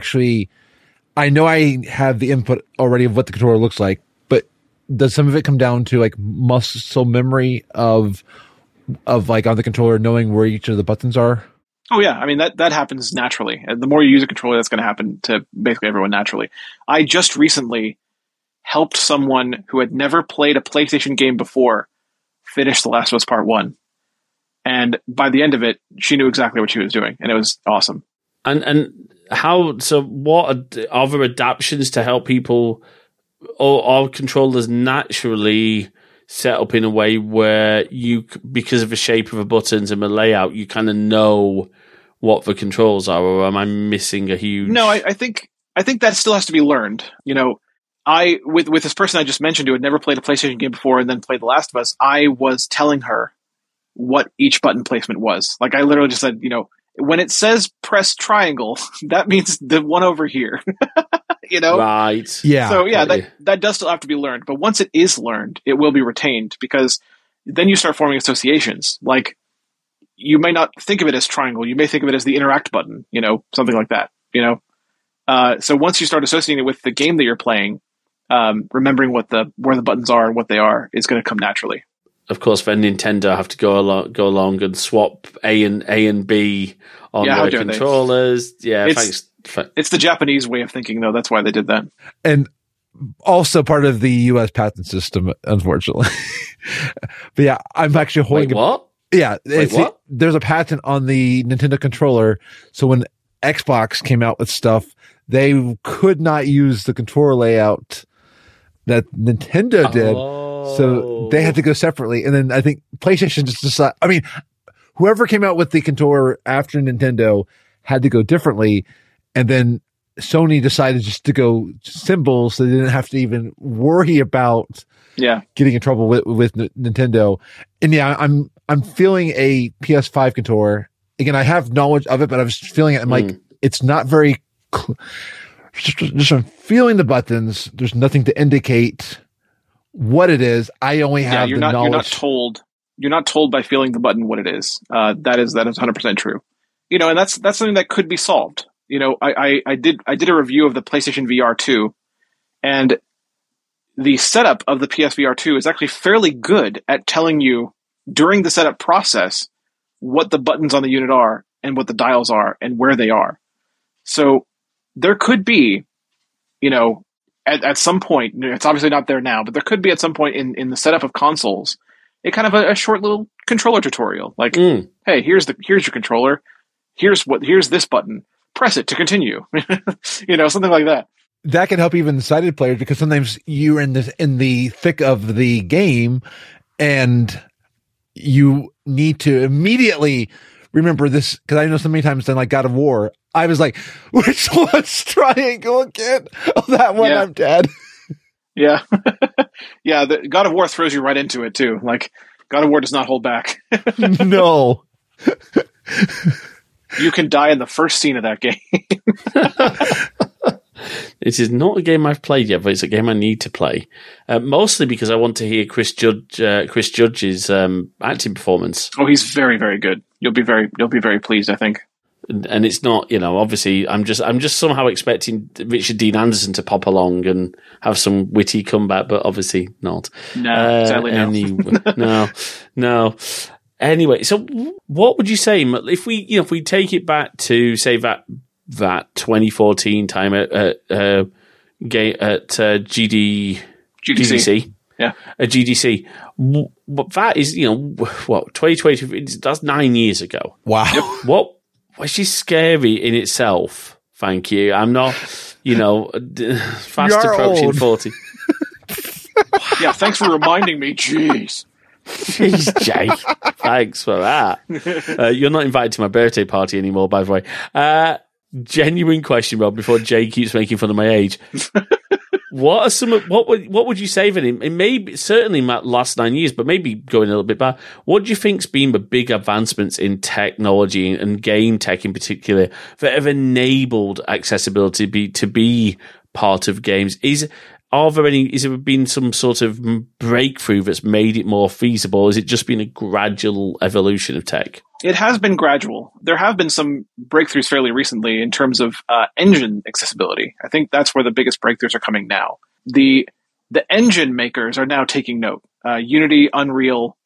I know I have the input already of what the controller looks like, but does some of it come down to like muscle memory of like on the controller knowing where each of the buttons are? Oh yeah, I mean that happens naturally. And the more you use a controller, that's going to happen to basically everyone naturally. I just recently helped someone who had never played a PlayStation game before finish The Last of Us Part 1. And by the end of it, she knew exactly what she was doing, and it was awesome. And how? So, what are there adaptations to help people, or are controllers naturally set up in a way where you, because of the shape of the buttons and the layout, you kind of know what the controls are, or am I missing a huge? No, I think that still has to be learned. You know, with this person I just mentioned who had never played a PlayStation game before and then played The Last of Us, I was telling her what each button placement was. Like I literally just said, you know, when it says press triangle, that means the one over here. You know? Right. Yeah. So yeah, that does still have to be learned. But once it is learned, it will be retained, because then you start forming associations. Like you may not think of it as triangle, you may think of it as the interact button, you know, something like that, you know? So once you start associating it with the game that you're playing, remembering where the buttons are and what they are is going to come naturally. Of course, then Nintendo have to go along and swap A and B on their controllers. Yeah, thanks. It's the Japanese way of thinking, though. That's why they did that. And also part of the U.S. patent system, unfortunately. But yeah, I'm actually holding. Wait, what? Yeah, what? There's a patent on the Nintendo controller. So when Xbox came out with stuff, they could not use the controller layout that Nintendo did. So they had to go separately. And then I think PlayStation just decided, I mean, whoever came out with the controller after Nintendo had to go differently. And then Sony decided just to go symbols, so they didn't have to even worry about getting in trouble with Nintendo. And yeah, I'm feeling a PS5 controller. Again, I have knowledge of it, but I was feeling it. I'm like, it's not very just from feeling the buttons, there's nothing to indicate what it is. I only have the knowledge. You're not told by feeling the button what it is. That is 100% true. You know, and that's something that could be solved. You know, I did a review of the PlayStation VR 2, and the setup of the PSVR 2 is actually fairly good at telling you during the setup process what the buttons on the unit are and what the dials are and where they are. So there could be, you know, at some point, it's obviously not there now, but there could be at some point in the setup of consoles, a kind of a short little controller tutorial. Like, hey, here's your controller. Here's this button. Press it to continue. You know, something like that. That can help even sighted players, because sometimes you're in the thick of the game and you need to immediately remember this. Because I know so many times in like God of War, I was like, which one's triangle again? Oh, that one, I'm dead. Yeah. Yeah, the God of War throws you right into it too. Like, God of War does not hold back. No. You can die in the first scene of that game. This is not a game I've played yet, but it's a game I need to play. Mostly because I want to hear Chris Judge's acting performance. Oh, he's very, very good. You'll be very pleased, I think. And it's not, you know, obviously I'm just somehow expecting Richard Dean Anderson to pop along and have some witty comeback, but obviously not. No, sadly no. No. Anyway, so what would you say if we take it back to say that 2014 time at GDC, yeah, at GDC, that is, you know, what 2020? That's 9 years ago. Wow. Yep. Which is scary in itself. Thank you. I'm not, you know, fast approaching 40. Yeah, thanks for reminding me. Jeez. Jeez, Jay. Thanks for that. You're not invited to my birthday party anymore, by the way. Genuine question, Rob, before Jay keeps making fun of my age. What would you say then? It may be, certainly in the last 9 years, but maybe going a little bit back. What do you think's been the big advancements in technology and game tech in particular that have enabled accessibility to be part of games? Is there been some sort of breakthrough that's made it more feasible? Has it just been a gradual evolution of tech? It has been gradual. There have been some breakthroughs fairly recently in terms of engine accessibility. I think that's where the biggest breakthroughs are coming now. The engine makers are now taking note. Unity, Unreal,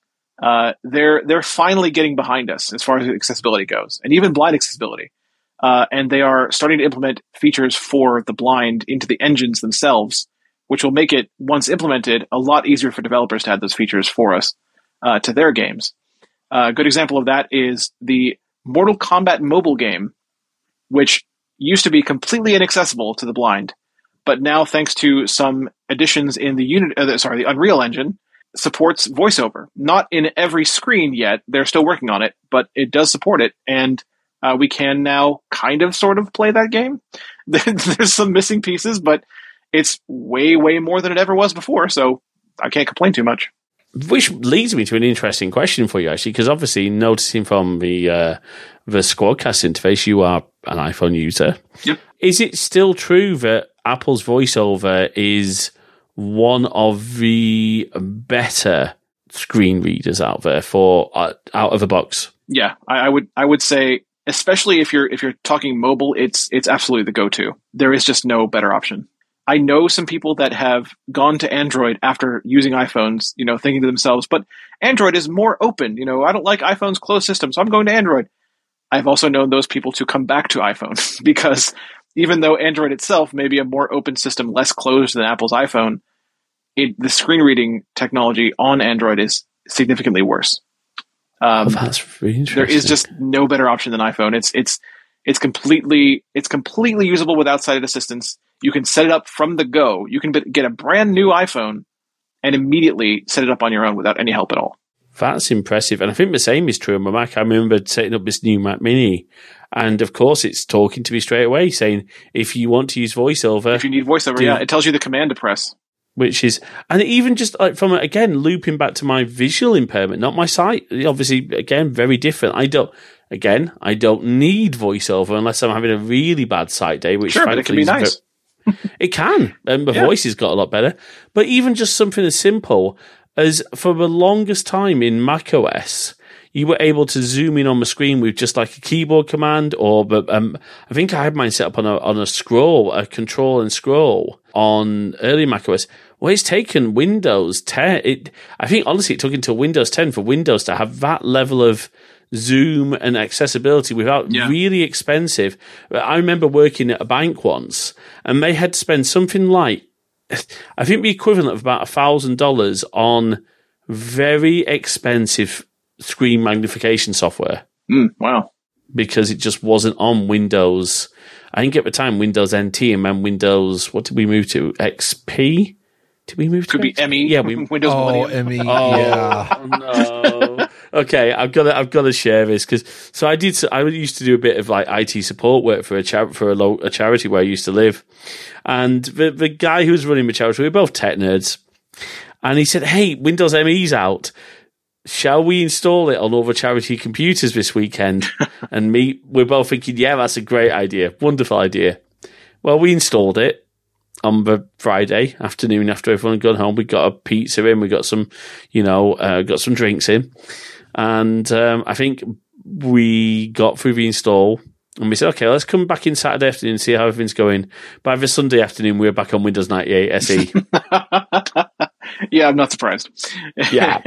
they're finally getting behind us as far as accessibility goes, and even blind accessibility. And they are starting to implement features for the blind into the engines themselves, which will make it, once implemented, a lot easier for developers to add those features for us to their games. A good example of that is the Mortal Kombat mobile game, which used to be completely inaccessible to the blind, but now, thanks to some additions in the Unreal Engine, supports voiceover. Not in every screen yet; they're still working on it, but it does support it, and we can now sort of play that game. There's some missing pieces, but it's way, way more than it ever was before, so I can't complain too much. Which leads me to an interesting question for you, actually, because obviously, noticing from the Squadcast interface, you are an iPhone user. Yep. Is it still true that Apple's VoiceOver is one of the better screen readers out there for out of the box? Yeah, I would say, especially if you're talking mobile, it's absolutely the go-to. There is just no better option. I know some people that have gone to Android after using iPhones, thinking to themselves, but Android is more open. I don't like iPhone's closed system, so I'm going to Android. I've also known those people to come back to iPhone because even though Android itself may be a more open system, less closed than Apple's iPhone, the screen reading technology on Android is significantly worse. That's really interesting. There is just no better option than iPhone. It's completely usable with outside assistance. You can set it up from the go. You can get a brand new iPhone and immediately set it up on your own without any help at all. That's impressive. And I think the same is true on my Mac. I remember setting up this new Mac Mini. And of course, it's talking to me straight away saying, if you want to use VoiceOver. If you need VoiceOver, it tells you the command to press. Which is, and even just from, again, looping back to my visual impairment, not my sight. Obviously, again, very different. I don't need VoiceOver unless I'm having a really bad sight day, which but it can be nice. It can. And the voice has got a lot better. But even just something as simple as for the longest time in macOS, you were able to zoom in on the screen with just like a keyboard command, or I think I had mine set up on a scroll, a control and scroll on early macOS. Well, it's taken Windows 10. I think honestly, it took until Windows 10 for Windows to have that level of zoom and accessibility without really expensive. I remember working at a bank once, and they had to spend something like, I think the equivalent of about $1,000 on very expensive screen magnification software. Wow. Because it just wasn't on Windows. I think at the time, Windows NT, and then Windows, what did we move to? XP? Did we move to Could be ME. Yeah, Windows Millennium. ME. Yeah. Oh, no. Okay, I've got to share this because I used to do a bit of like IT support work for a charity where I used to live, and the guy who was running the charity, we were both tech nerds, and he said, "Hey, Windows ME's out. Shall we install it on all the charity computers this weekend?" And we're both thinking, "Yeah, that's a great idea, wonderful idea." Well, we installed it on the Friday afternoon after everyone had gone home. We got a pizza in, we got some, got some drinks in. And I think we got through the install and we said, okay, let's come back in Saturday afternoon and see how everything's going. By the Sunday afternoon, we were back on Windows 98 SE. Yeah, I'm not surprised. Yeah.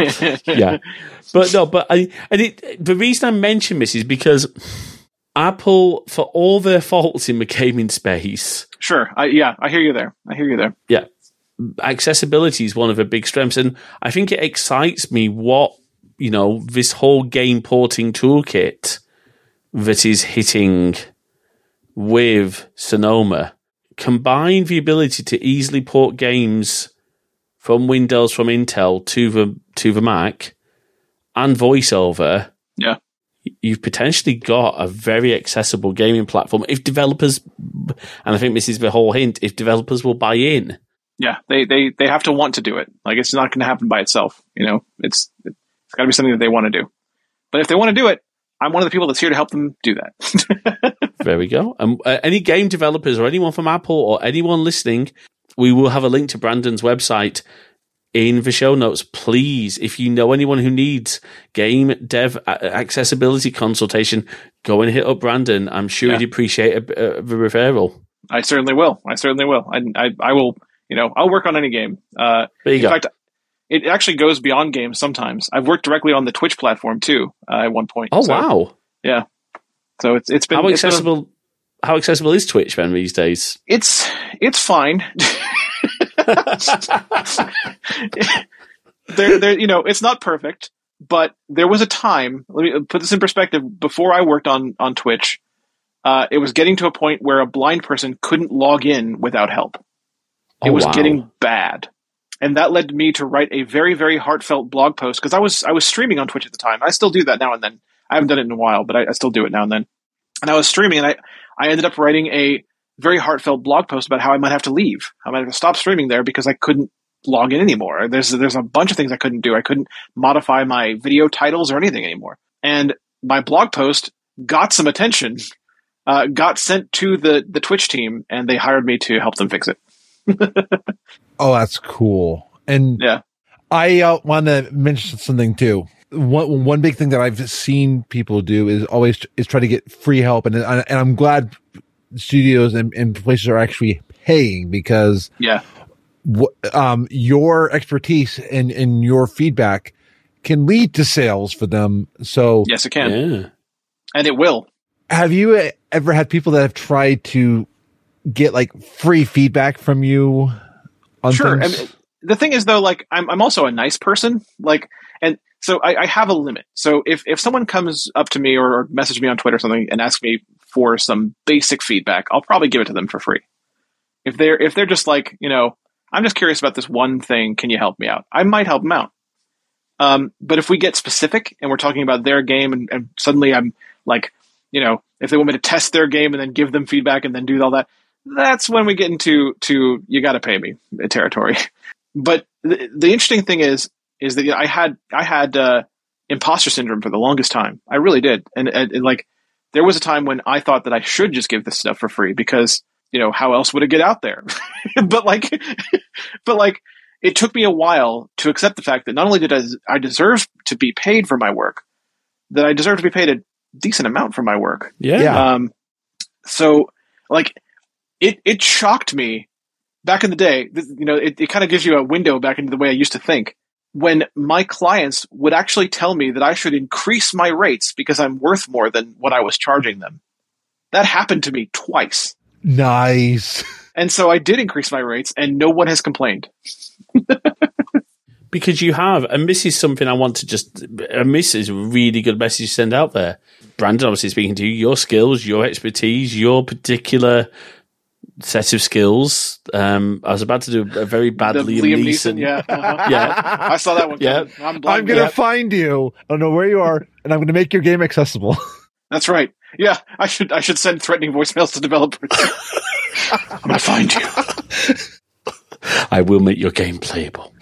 The reason I mention this is because Apple, for all their faults in the gaming space. Sure. I hear you there. Yeah. Accessibility is one of the big strengths. And I think it excites me what, this whole game porting toolkit that is hitting with Sonoma, combine the ability to easily port games from Windows, from Intel to the Mac and VoiceOver. Yeah. You've potentially got a very accessible gaming platform if developers, and I think this is the whole hint, if developers will buy in. Yeah, they have to want to do it. Like, it's not going to happen by itself. It's got to be something that they want to do. But if they want to do it, I'm one of the people that's here to help them do that. There we go. Any game developers or anyone from Apple or anyone listening, we will have a link to Brandon's website in the show notes. Please, if you know anyone who needs game dev accessibility consultation, go and hit up Brandon. I'm sure he'd appreciate the referral. I certainly will. I will. I'll work on any game. There you go. In fact, it actually goes beyond games sometimes. I've worked directly on the Twitch platform too at one point. Oh, wow. Yeah. So it's been how accessible is Twitch then these days? It's fine. It's not perfect, but there was a time, let me put this in perspective, before I worked on Twitch, it was getting to a point where a blind person couldn't log in without help. It was getting bad. And that led me to write a very, very heartfelt blog post, because I was streaming on Twitch at the time. I still do that now and then. I haven't done it in a while, but I still do it now and then. And I was streaming, and I ended up writing a very heartfelt blog post about how I might have to leave. I might have to stop streaming there because I couldn't log in anymore. There's a bunch of things I couldn't do. I couldn't modify my video titles or anything anymore. And my blog post got some attention, got sent to the Twitch team, and they hired me to help them fix it. Oh, that's cool. And yeah, I want to mention something too. One big thing that I've seen people do is try to get free help, and I'm glad studios and places are actually paying, because your expertise and your feedback can lead to sales for them. So yes, it can, and it will. Have you ever had people that have tried to get like free feedback from you on things? I mean, the thing is, though, like I'm also a nice person, and so I have a limit. So if someone comes up to me or message me on Twitter or something and asks me for some basic feedback, I'll probably give it to them for free. If they're just like, I'm just curious about this one thing, can you help me out? I might help them out. But if we get specific and we're talking about their game and suddenly I'm like, if they want me to test their game and then give them feedback and then do all that, that's when we get into you got to pay me territory. But the interesting thing is that I had imposter syndrome for the longest time. I really did, and like there was a time when I thought that I should just give this stuff for free because how else would it get out there? but it took me a while to accept the fact that not only did I deserve to be paid for my work, that I deserve to be paid a decent amount for my work. Yeah. So like it shocked me back in the day. It kind of gives you a window back into the way I used to think. When my clients would actually tell me that I should increase my rates because I'm worth more than what I was charging them. That happened to me twice. Nice. And so I did increase my rates, and no one has complained. Because you have, and this is something I want to this is a really good message to send out there. Brandon, obviously speaking to you, your skills, your expertise, your particular set of skills. I was about to do a very bad Liam Neeson. Yeah. Uh-huh. Yeah. I saw that one. Yeah. I'm going to find you. I don't know where you are, and I'm going to make your game accessible. That's right. Yeah, I should send threatening voicemails to developers. I'm going to find you. I will make your game playable.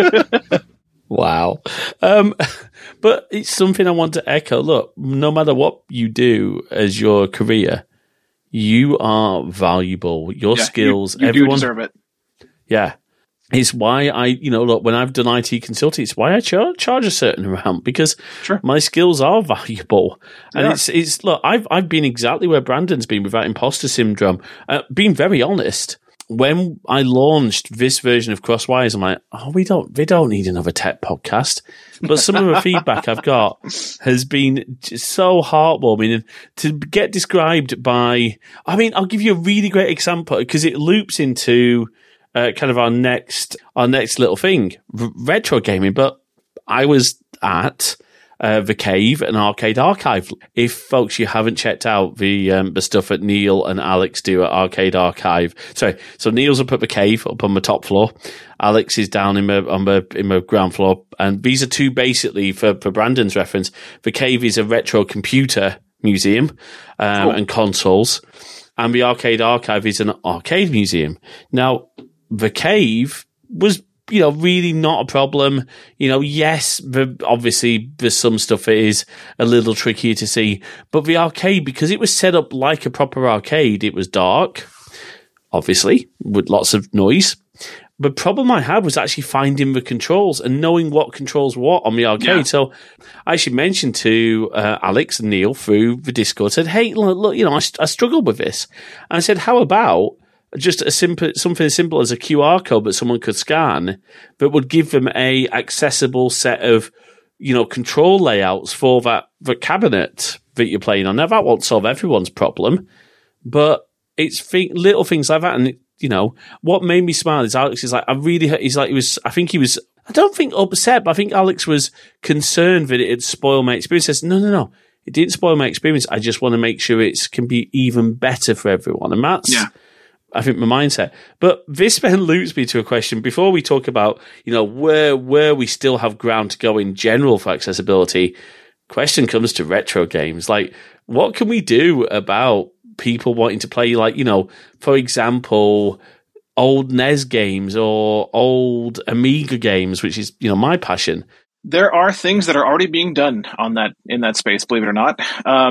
Wow. But it's something I want to echo. Look, no matter what you do as your career, you are valuable. Your skills, you everyone do deserve it. Yeah. It's why look, when I've done IT consulting, it's why I charge a certain amount, because my skills are valuable. And it's look, I've been exactly where Brandon's been with that imposter syndrome. Being very honest, when I launched this version of Crosswires, I'm like, they don't need another tech podcast. But some of the feedback I've got has been just so heartwarming. And to get described by, I'll give you a really great example because it loops into kind of our next little thing, retro gaming. But I was at The Cave and Arcade Archive. If folks, you haven't checked out the stuff that Neil and Alex do at Arcade Archive. So Neil's up at The Cave, up on the top floor. Alex is down in the ground floor. And these are two basically, for Brandon's reference, The Cave is a retro computer museum and consoles. And the Arcade Archive is an arcade museum. Now, the cave was, really not a problem. Yes, obviously there's some stuff that is a little trickier to see, but the arcade, because it was set up like a proper arcade, it was dark, obviously, with lots of noise. The problem I had was actually finding the controls and knowing what controls what on the arcade. Yeah. So I actually mentioned to Alex and Neil through the Discord, said, hey, look, I struggled with this. And I said, how about just something as simple as a QR code that someone could scan that would give them a accessible set of, control layouts for the cabinet that you're playing on. Now, that won't solve everyone's problem, but it's little things like that. And what made me smile is Alex is like, I don't think upset, but I think Alex was concerned that it'd spoil my experience. He says, no, it didn't spoil my experience. I just want to make sure it can be even better for everyone. And that's, I think, my mindset. But this then loops me to a question before we talk about, where we still have ground to go in general for accessibility. Question comes to retro games. Like, what can we do about people wanting to play, like, for example, old NES games or old Amiga games, which is, my passion? There are things that are already being done in that space, believe it or not.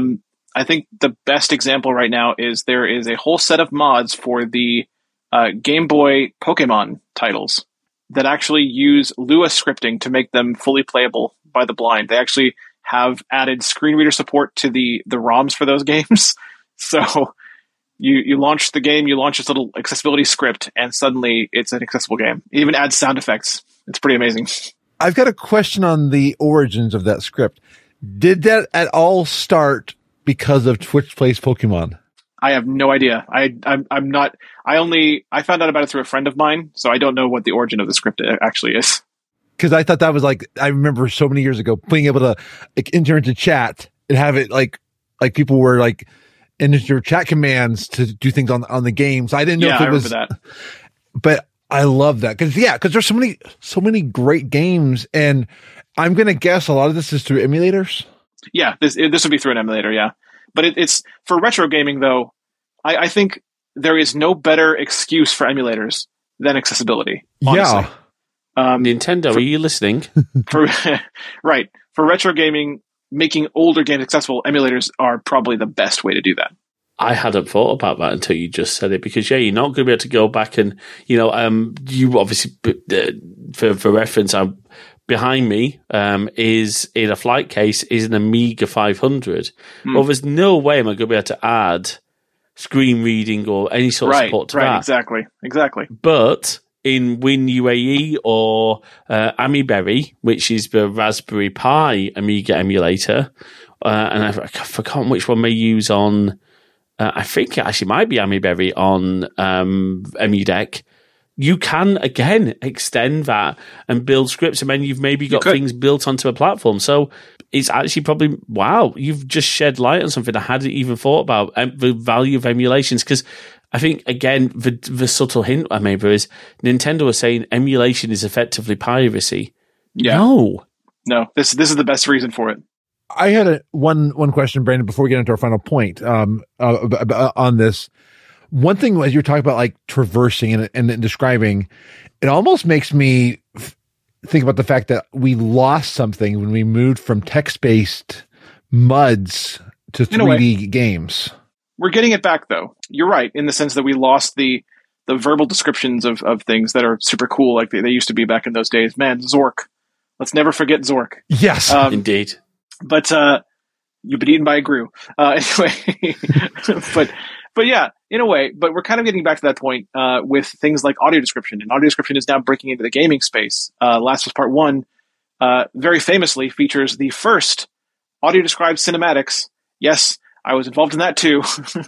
I think the best example right now is there is a whole set of mods for the Game Boy Pokemon titles that actually use Lua scripting to make them fully playable by the blind. They actually have added screen reader support to the ROMs for those games. So you launch the game, you launch this little accessibility script, and suddenly it's an accessible game. It even adds sound effects. It's pretty amazing. I've got a question on the origins of that script. Did that at all start because of Twitch Plays Pokemon? I have no idea. I'm not. I found out about it through a friend of mine, so I don't know what the origin of the script actually is. Because I thought that was like, I remember so many years ago being able to enter into chat and have it like people were like, and your chat commands to do things on the games. I didn't know if it was that. But I love that. Cause there's so many great games, and I'm going to guess a lot of this is through emulators. Yeah. This would be through an emulator. Yeah. But it's for retro gaming though. I think there is no better excuse for emulators than accessibility. Honestly. Yeah. Nintendo, are you listening? Right. For retro gaming, making older games accessible, emulators are probably the best way to do that. I hadn't thought about that until you just said it, because you're not going to be able to go back and, you obviously, for reference, behind me is in a flight case is an Amiga 500. Well, there's no way am I going to be able to add screen reading or any sort of support to that. Right, exactly. But in WinUAE or AmiBerry, which is the Raspberry Pi Amiga emulator, and I've forgotten which one they use on, I think it actually might be AmiBerry on EmuDeck, you can, again, extend that and build scripts, and then you've maybe got things built onto a platform. So it's actually probably, wow, you've just shed light on something I hadn't even thought about, the value of emulations, because I think, again, the subtle hint I made is Nintendo was saying emulation is effectively piracy. Yeah. No, this is the best reason for it. I had one question, Brandon, before we get into our final point on this. One thing, as you're talking about like traversing and describing, it almost makes me think about the fact that we lost something when we moved from text-based MUDs to 3D games. We're getting it back, though. You're right, in the sense that we lost the verbal descriptions of things that are super cool, like they used to be back in those days. Man, Zork. Let's never forget Zork. Yes, indeed. But you've been eaten by a Gru. Anyway, but yeah, in a way. But we're kind of getting back to that point with things like audio description. And audio description is now breaking into the gaming space. Last of Us Part 1 very famously features the first audio-described cinematics. Yes, I was involved in that too.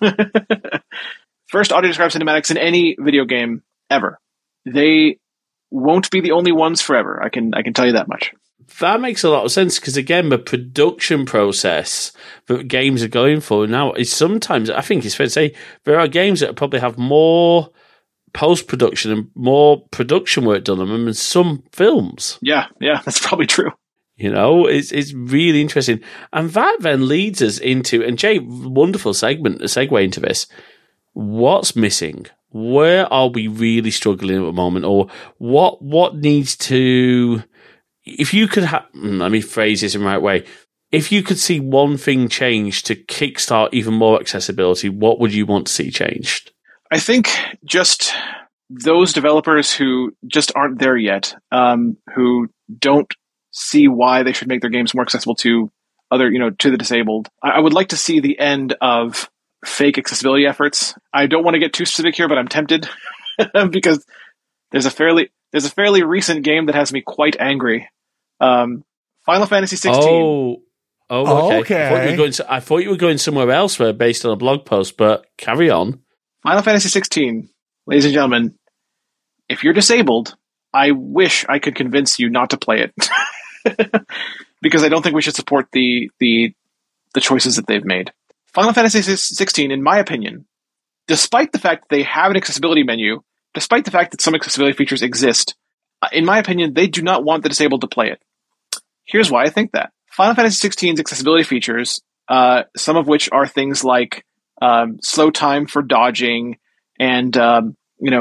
First audio-described cinematics in any video game ever. They won't be the only ones forever. I can tell you that much. That makes a lot of sense, because again, the production process that games are going for now is sometimes, I think it's fair to say, there are games that probably have more post-production and more production work done on them than some films. Yeah, that's probably true. It's really interesting. And that then leads us into, and Jay, wonderful segue into this. What's missing? where are we really struggling at the moment, or what needs to? If you could let me phrase this in the right way. If you could see one thing change to kickstart even more accessibility, what would you want to see changed? I think just those developers who just aren't there yet, who don't see why they should make their games more accessible to to the disabled. I would like to see the end of fake accessibility efforts. I don't want to get too specific here, but I'm tempted because there's a fairly recent game that has me quite angry. Final Fantasy 16. Oh, okay. I thought you were going somewhere else based on a blog post, but carry on. Final Fantasy 16, ladies and gentlemen, if you're disabled, I wish I could convince you not to play it. Because I don't think we should support the choices that they've made. Final Fantasy 16, in my opinion, despite the fact that they have an accessibility menu, despite the fact that some accessibility features exist, in my opinion, they do not want the disabled to play it. Here's why I think that. Final Fantasy 16's accessibility features, some of which are things like slow time for dodging and a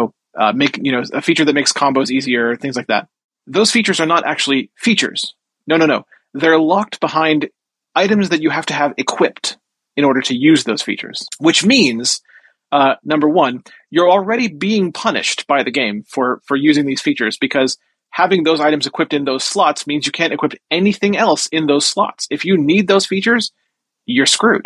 feature that makes combos easier, things like that. Those features are not actually features. No. They're locked behind items that you have to have equipped in order to use those features, which means, number one, you're already being punished by the game for using these features, because having those items equipped in those slots means you can't equip anything else in those slots. If you need those features, you're screwed.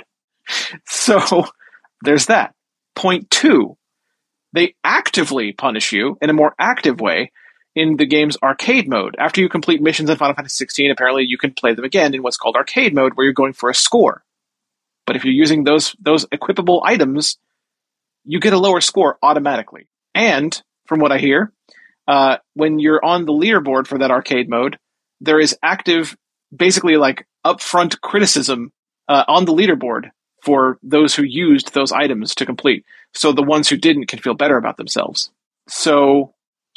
So there's that. Point two, they actively punish you in a more active way in the game's arcade mode. After you complete missions in Final Fantasy 16, apparently you can play them again in what's called arcade mode, where you're going for a score. But if you're using those equipable items, you get a lower score automatically. And from what I hear, when you're on the leaderboard for that arcade mode, there is active, basically like upfront criticism on the leaderboard for those who used those items to complete. So the ones who didn't can feel better about themselves. So,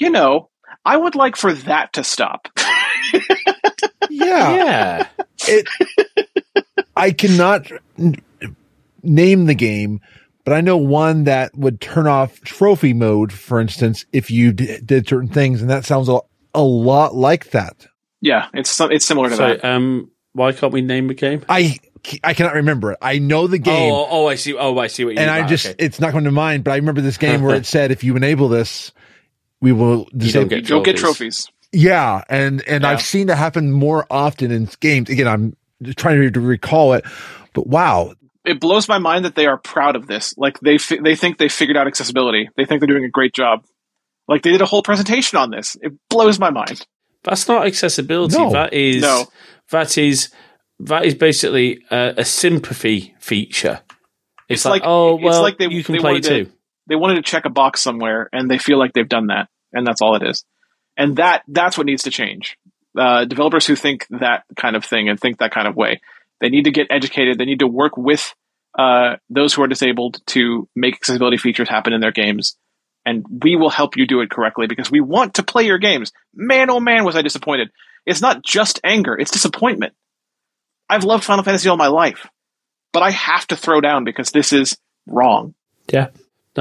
I would like for that to stop. Yeah. I cannot name the game, but I know one that would turn off trophy mode, for instance, if you did certain things, and that sounds a lot like that. Yeah, it's similar to that. Why can't we name the game? I cannot remember it. I know the game. I see. I see what you mean. And it's not coming to mind, but I remember this game where it said, if you enable this, we will disable. You don't get trophies. Yeah, and I've seen that happen more often in games. Again, I'm trying to recall it, but wow. It blows my mind that they are proud of this. Like they think they figured out accessibility. They think they're doing a great job. Like they did a whole presentation on this. It blows my mind. That's not accessibility. No. That is basically a sympathy feature. It's like you can play too. They wanted to check a box somewhere, and they feel like they've done that, and that's all it is. And that's what needs to change. Developers who think that kind of thing and think that kind of way, they need to get educated. They need to work with those who are disabled to make accessibility features happen in their games. And we will help you do it correctly because we want to play your games. Man, oh man, was I disappointed. It's not just anger, it's disappointment. I've loved Final Fantasy all my life, but I have to throw down because this is wrong. Yeah.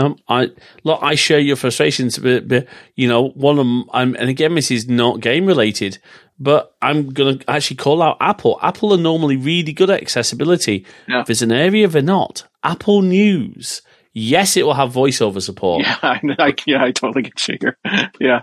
I share your frustrations, but one of them, and again, this is not game related, but I'm going to actually call out Apple. Apple are normally really good at accessibility. Yeah. There's an area they're not. Apple News. Yes, it will have voiceover support. Yeah, I totally get you here. Yeah.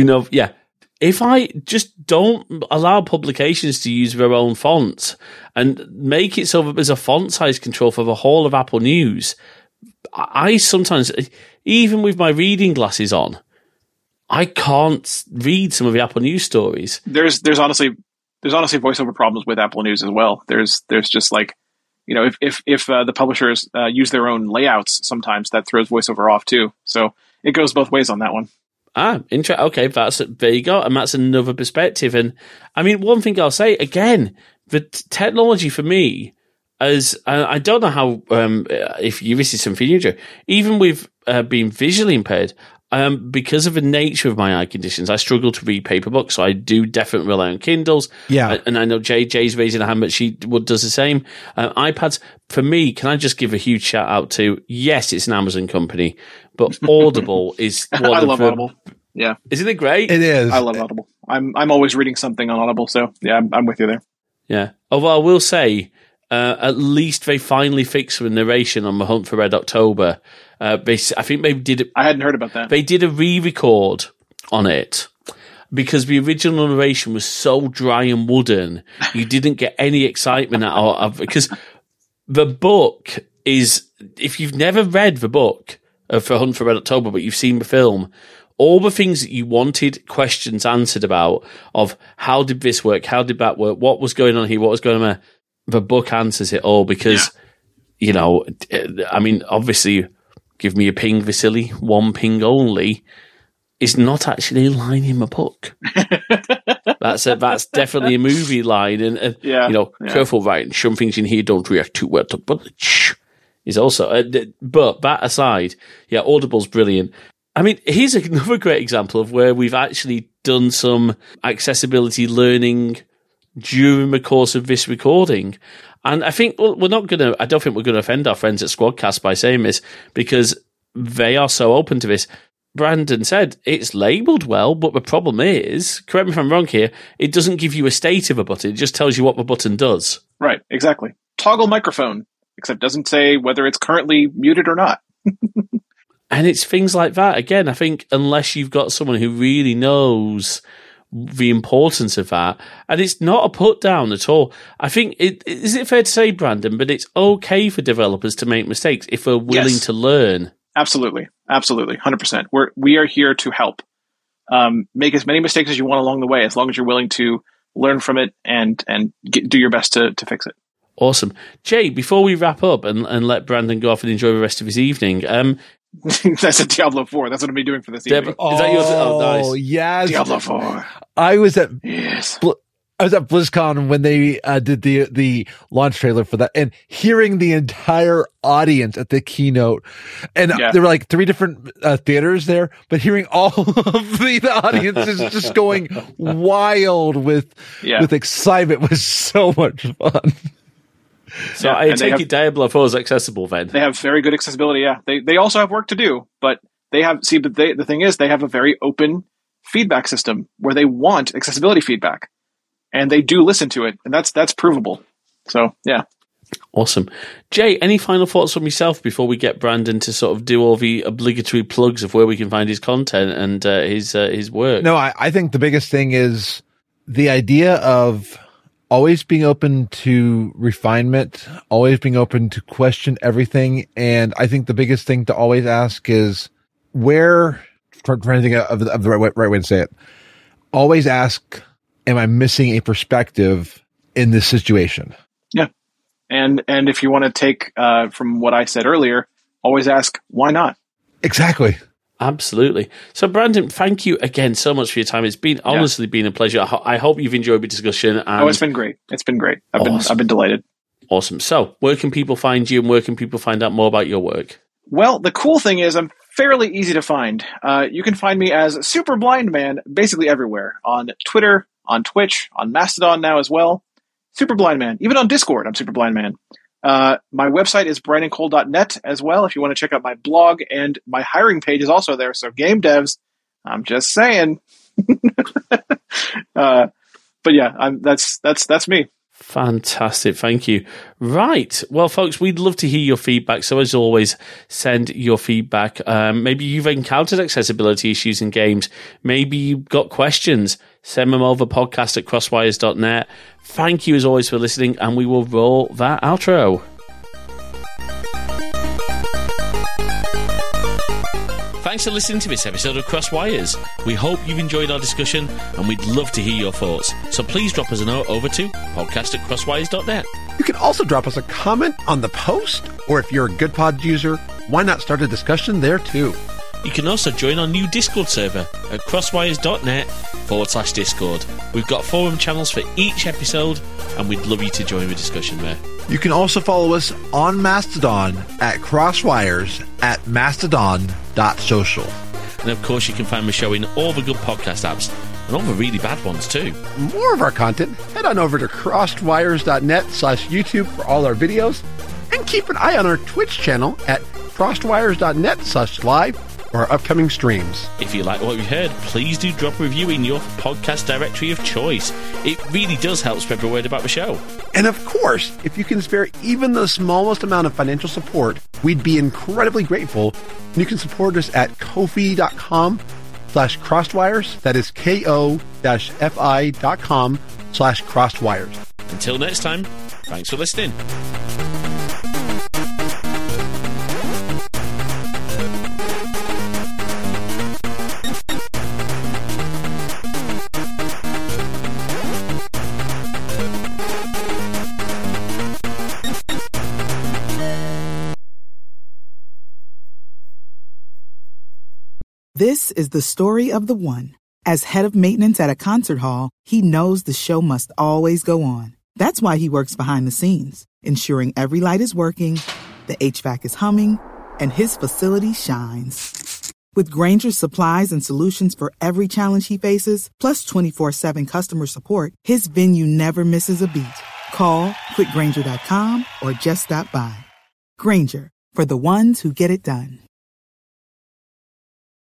If I just don't allow publications to use their own font and make it so that there's a font size control for the whole of Apple News, I sometimes, even with my reading glasses on, I can't read some of the Apple News stories. There's honestly voiceover problems with Apple News as well. There's just like, if the publishers use their own layouts, sometimes that throws voiceover off too. So it goes both ways on that one. Okay, there you go, and that's another perspective. And I mean, one thing I'll say again, the technology for me, as I don't know how if this is something you do, even with being visually impaired, because of the nature of my eye conditions, I struggle to read paper books, so I do definitely rely on Kindles. Yeah. And I know Jay's raising a hand, but she does the same. iPads, for me, can I just give a huge shout out to, yes, it's an Amazon company, but Audible is one I of love the, Audible. Yeah. Isn't it great? It is. I love Audible. I'm always reading something on Audible, so yeah, I'm with you there. Yeah. Although I will say, at least they finally fixed the narration on The Hunt for Red October. I think they did. I hadn't heard about that. They did a re-record on it because the original narration was so dry and wooden. You didn't get any excitement out of because the book is. If you've never read the book for Hunt for Red October, but you've seen the film, all the things that you wanted questions answered about of how did this work, how did that work, what was going on here, what was going on there, the book answers it all because, you know, I mean, obviously, give me a ping, Vasily, one ping only is not actually a line in the book. That's definitely a movie line. And, careful writing. Some things in here don't react too well. But is also, but that aside, yeah, Audible's brilliant. I mean, here's another great example of where we've actually done some accessibility learning during the course of this recording. And I think I don't think we're going to offend our friends at Squadcast by saying this because they are so open to this. Brandon said it's labeled well, but the problem is, correct me if I'm wrong here, it doesn't give you a state of a button. It just tells you what the button does. Right, exactly. Toggle microphone, except doesn't say whether it's currently muted or not. And it's things like that. Again, I think unless you've got someone who really knows the importance of that, and it's not a put down at all. I think is it fair to say, Brandon, but it's okay for developers to make mistakes if they're willing to learn. Absolutely, 100%. We are here to help. Make as many mistakes as you want along the way, as long as you're willing to learn from it and do your best to fix it. Awesome, Jay. Before we wrap up and let Brandon go off and enjoy the rest of his evening, that's a Diablo 4. That's what I'm doing for this evening. Is that yours? Oh, nice. Yes. Diablo 4. I was at Yes. I was at BlizzCon when they did the launch trailer for that, and hearing the entire audience at the keynote, and there were like 3 different theaters there, but hearing all of the audience is just going wild with excitement was so much fun. So I take it Diablo 4 is accessible then. They have very good accessibility, yeah. They also have work to do, but the thing is they have a very open feedback system where they want accessibility feedback. And they do listen to it, and that's provable. So, yeah. Awesome. Jay, any final thoughts from yourself before we get Brandon to sort of do all the obligatory plugs of where we can find his content and his work? No, I think the biggest thing is the idea of always being open to refinement, always being open to question everything. And I think the biggest thing to always ask is trying to think of the right way to say it. Always ask, am I missing a perspective in this situation? Yeah. And if you want to take from what I said earlier, always ask, why not? Exactly. Absolutely. So, Brandon, thank you again so much for your time. It's been honestly been a pleasure. I hope you've enjoyed the discussion. And it's been great. It's been great. I've been delighted. Awesome. So, where can people find you and where can people find out more about your work? Well, the cool thing is I'm fairly easy to find. You can find me as Super Blind Man basically everywhere. On Twitter, on Twitch, on Mastodon now as well. Super Blind Man. Even on Discord, I'm Super Blind Man. My website is briancole.net as well if you want to check out my blog, and my hiring page is also there. So game devs, I'm just saying. But yeah, that's me. Fantastic. Thank you. Right. Well, folks, we'd love to hear your feedback. So as always, send your feedback. Maybe you've encountered accessibility issues in games. Maybe you've got questions. Send them over podcast@crosswires.net. Thank you as always for listening, and we will roll that outro. Thanks for listening to this episode of Crosswires. We hope you've enjoyed our discussion, and we'd love to hear your thoughts. So please drop us a note over to podcast@crosswires.net. You can also drop us a comment on the post, or if you're a GoodPod user, why not start a discussion there too? You can also join our new Discord server at crosswires.net/Discord. We've got forum channels for each episode, and we'd love you to join the discussion there. You can also follow us on Mastodon at Crosswires at mastodon.social. And of course, you can find my show in all the good podcast apps and all the really bad ones too. More of our content, head on over to crossedwires.net/YouTube for all our videos, and keep an eye on our Twitch channel at crossedwires.net/live for our upcoming streams. If you like what you heard, please do drop a review in your podcast directory of choice. It really does help spread the word about the show. And of course, if you can spare even the smallest amount of financial support, we'd be incredibly grateful. And you can support us at ko-fi.com/crossedwires. That is ko-fi.com/crossedwires. Until next time, thanks for listening. This is the story of the one. As head of maintenance at a concert hall, he knows the show must always go on. That's why he works behind the scenes, ensuring every light is working, the HVAC is humming, and his facility shines. With Grainger's supplies and solutions for every challenge he faces, plus 24/7 customer support, his venue never misses a beat. Call quickgrainger.com or just stop by. Grainger, for the ones who get it done.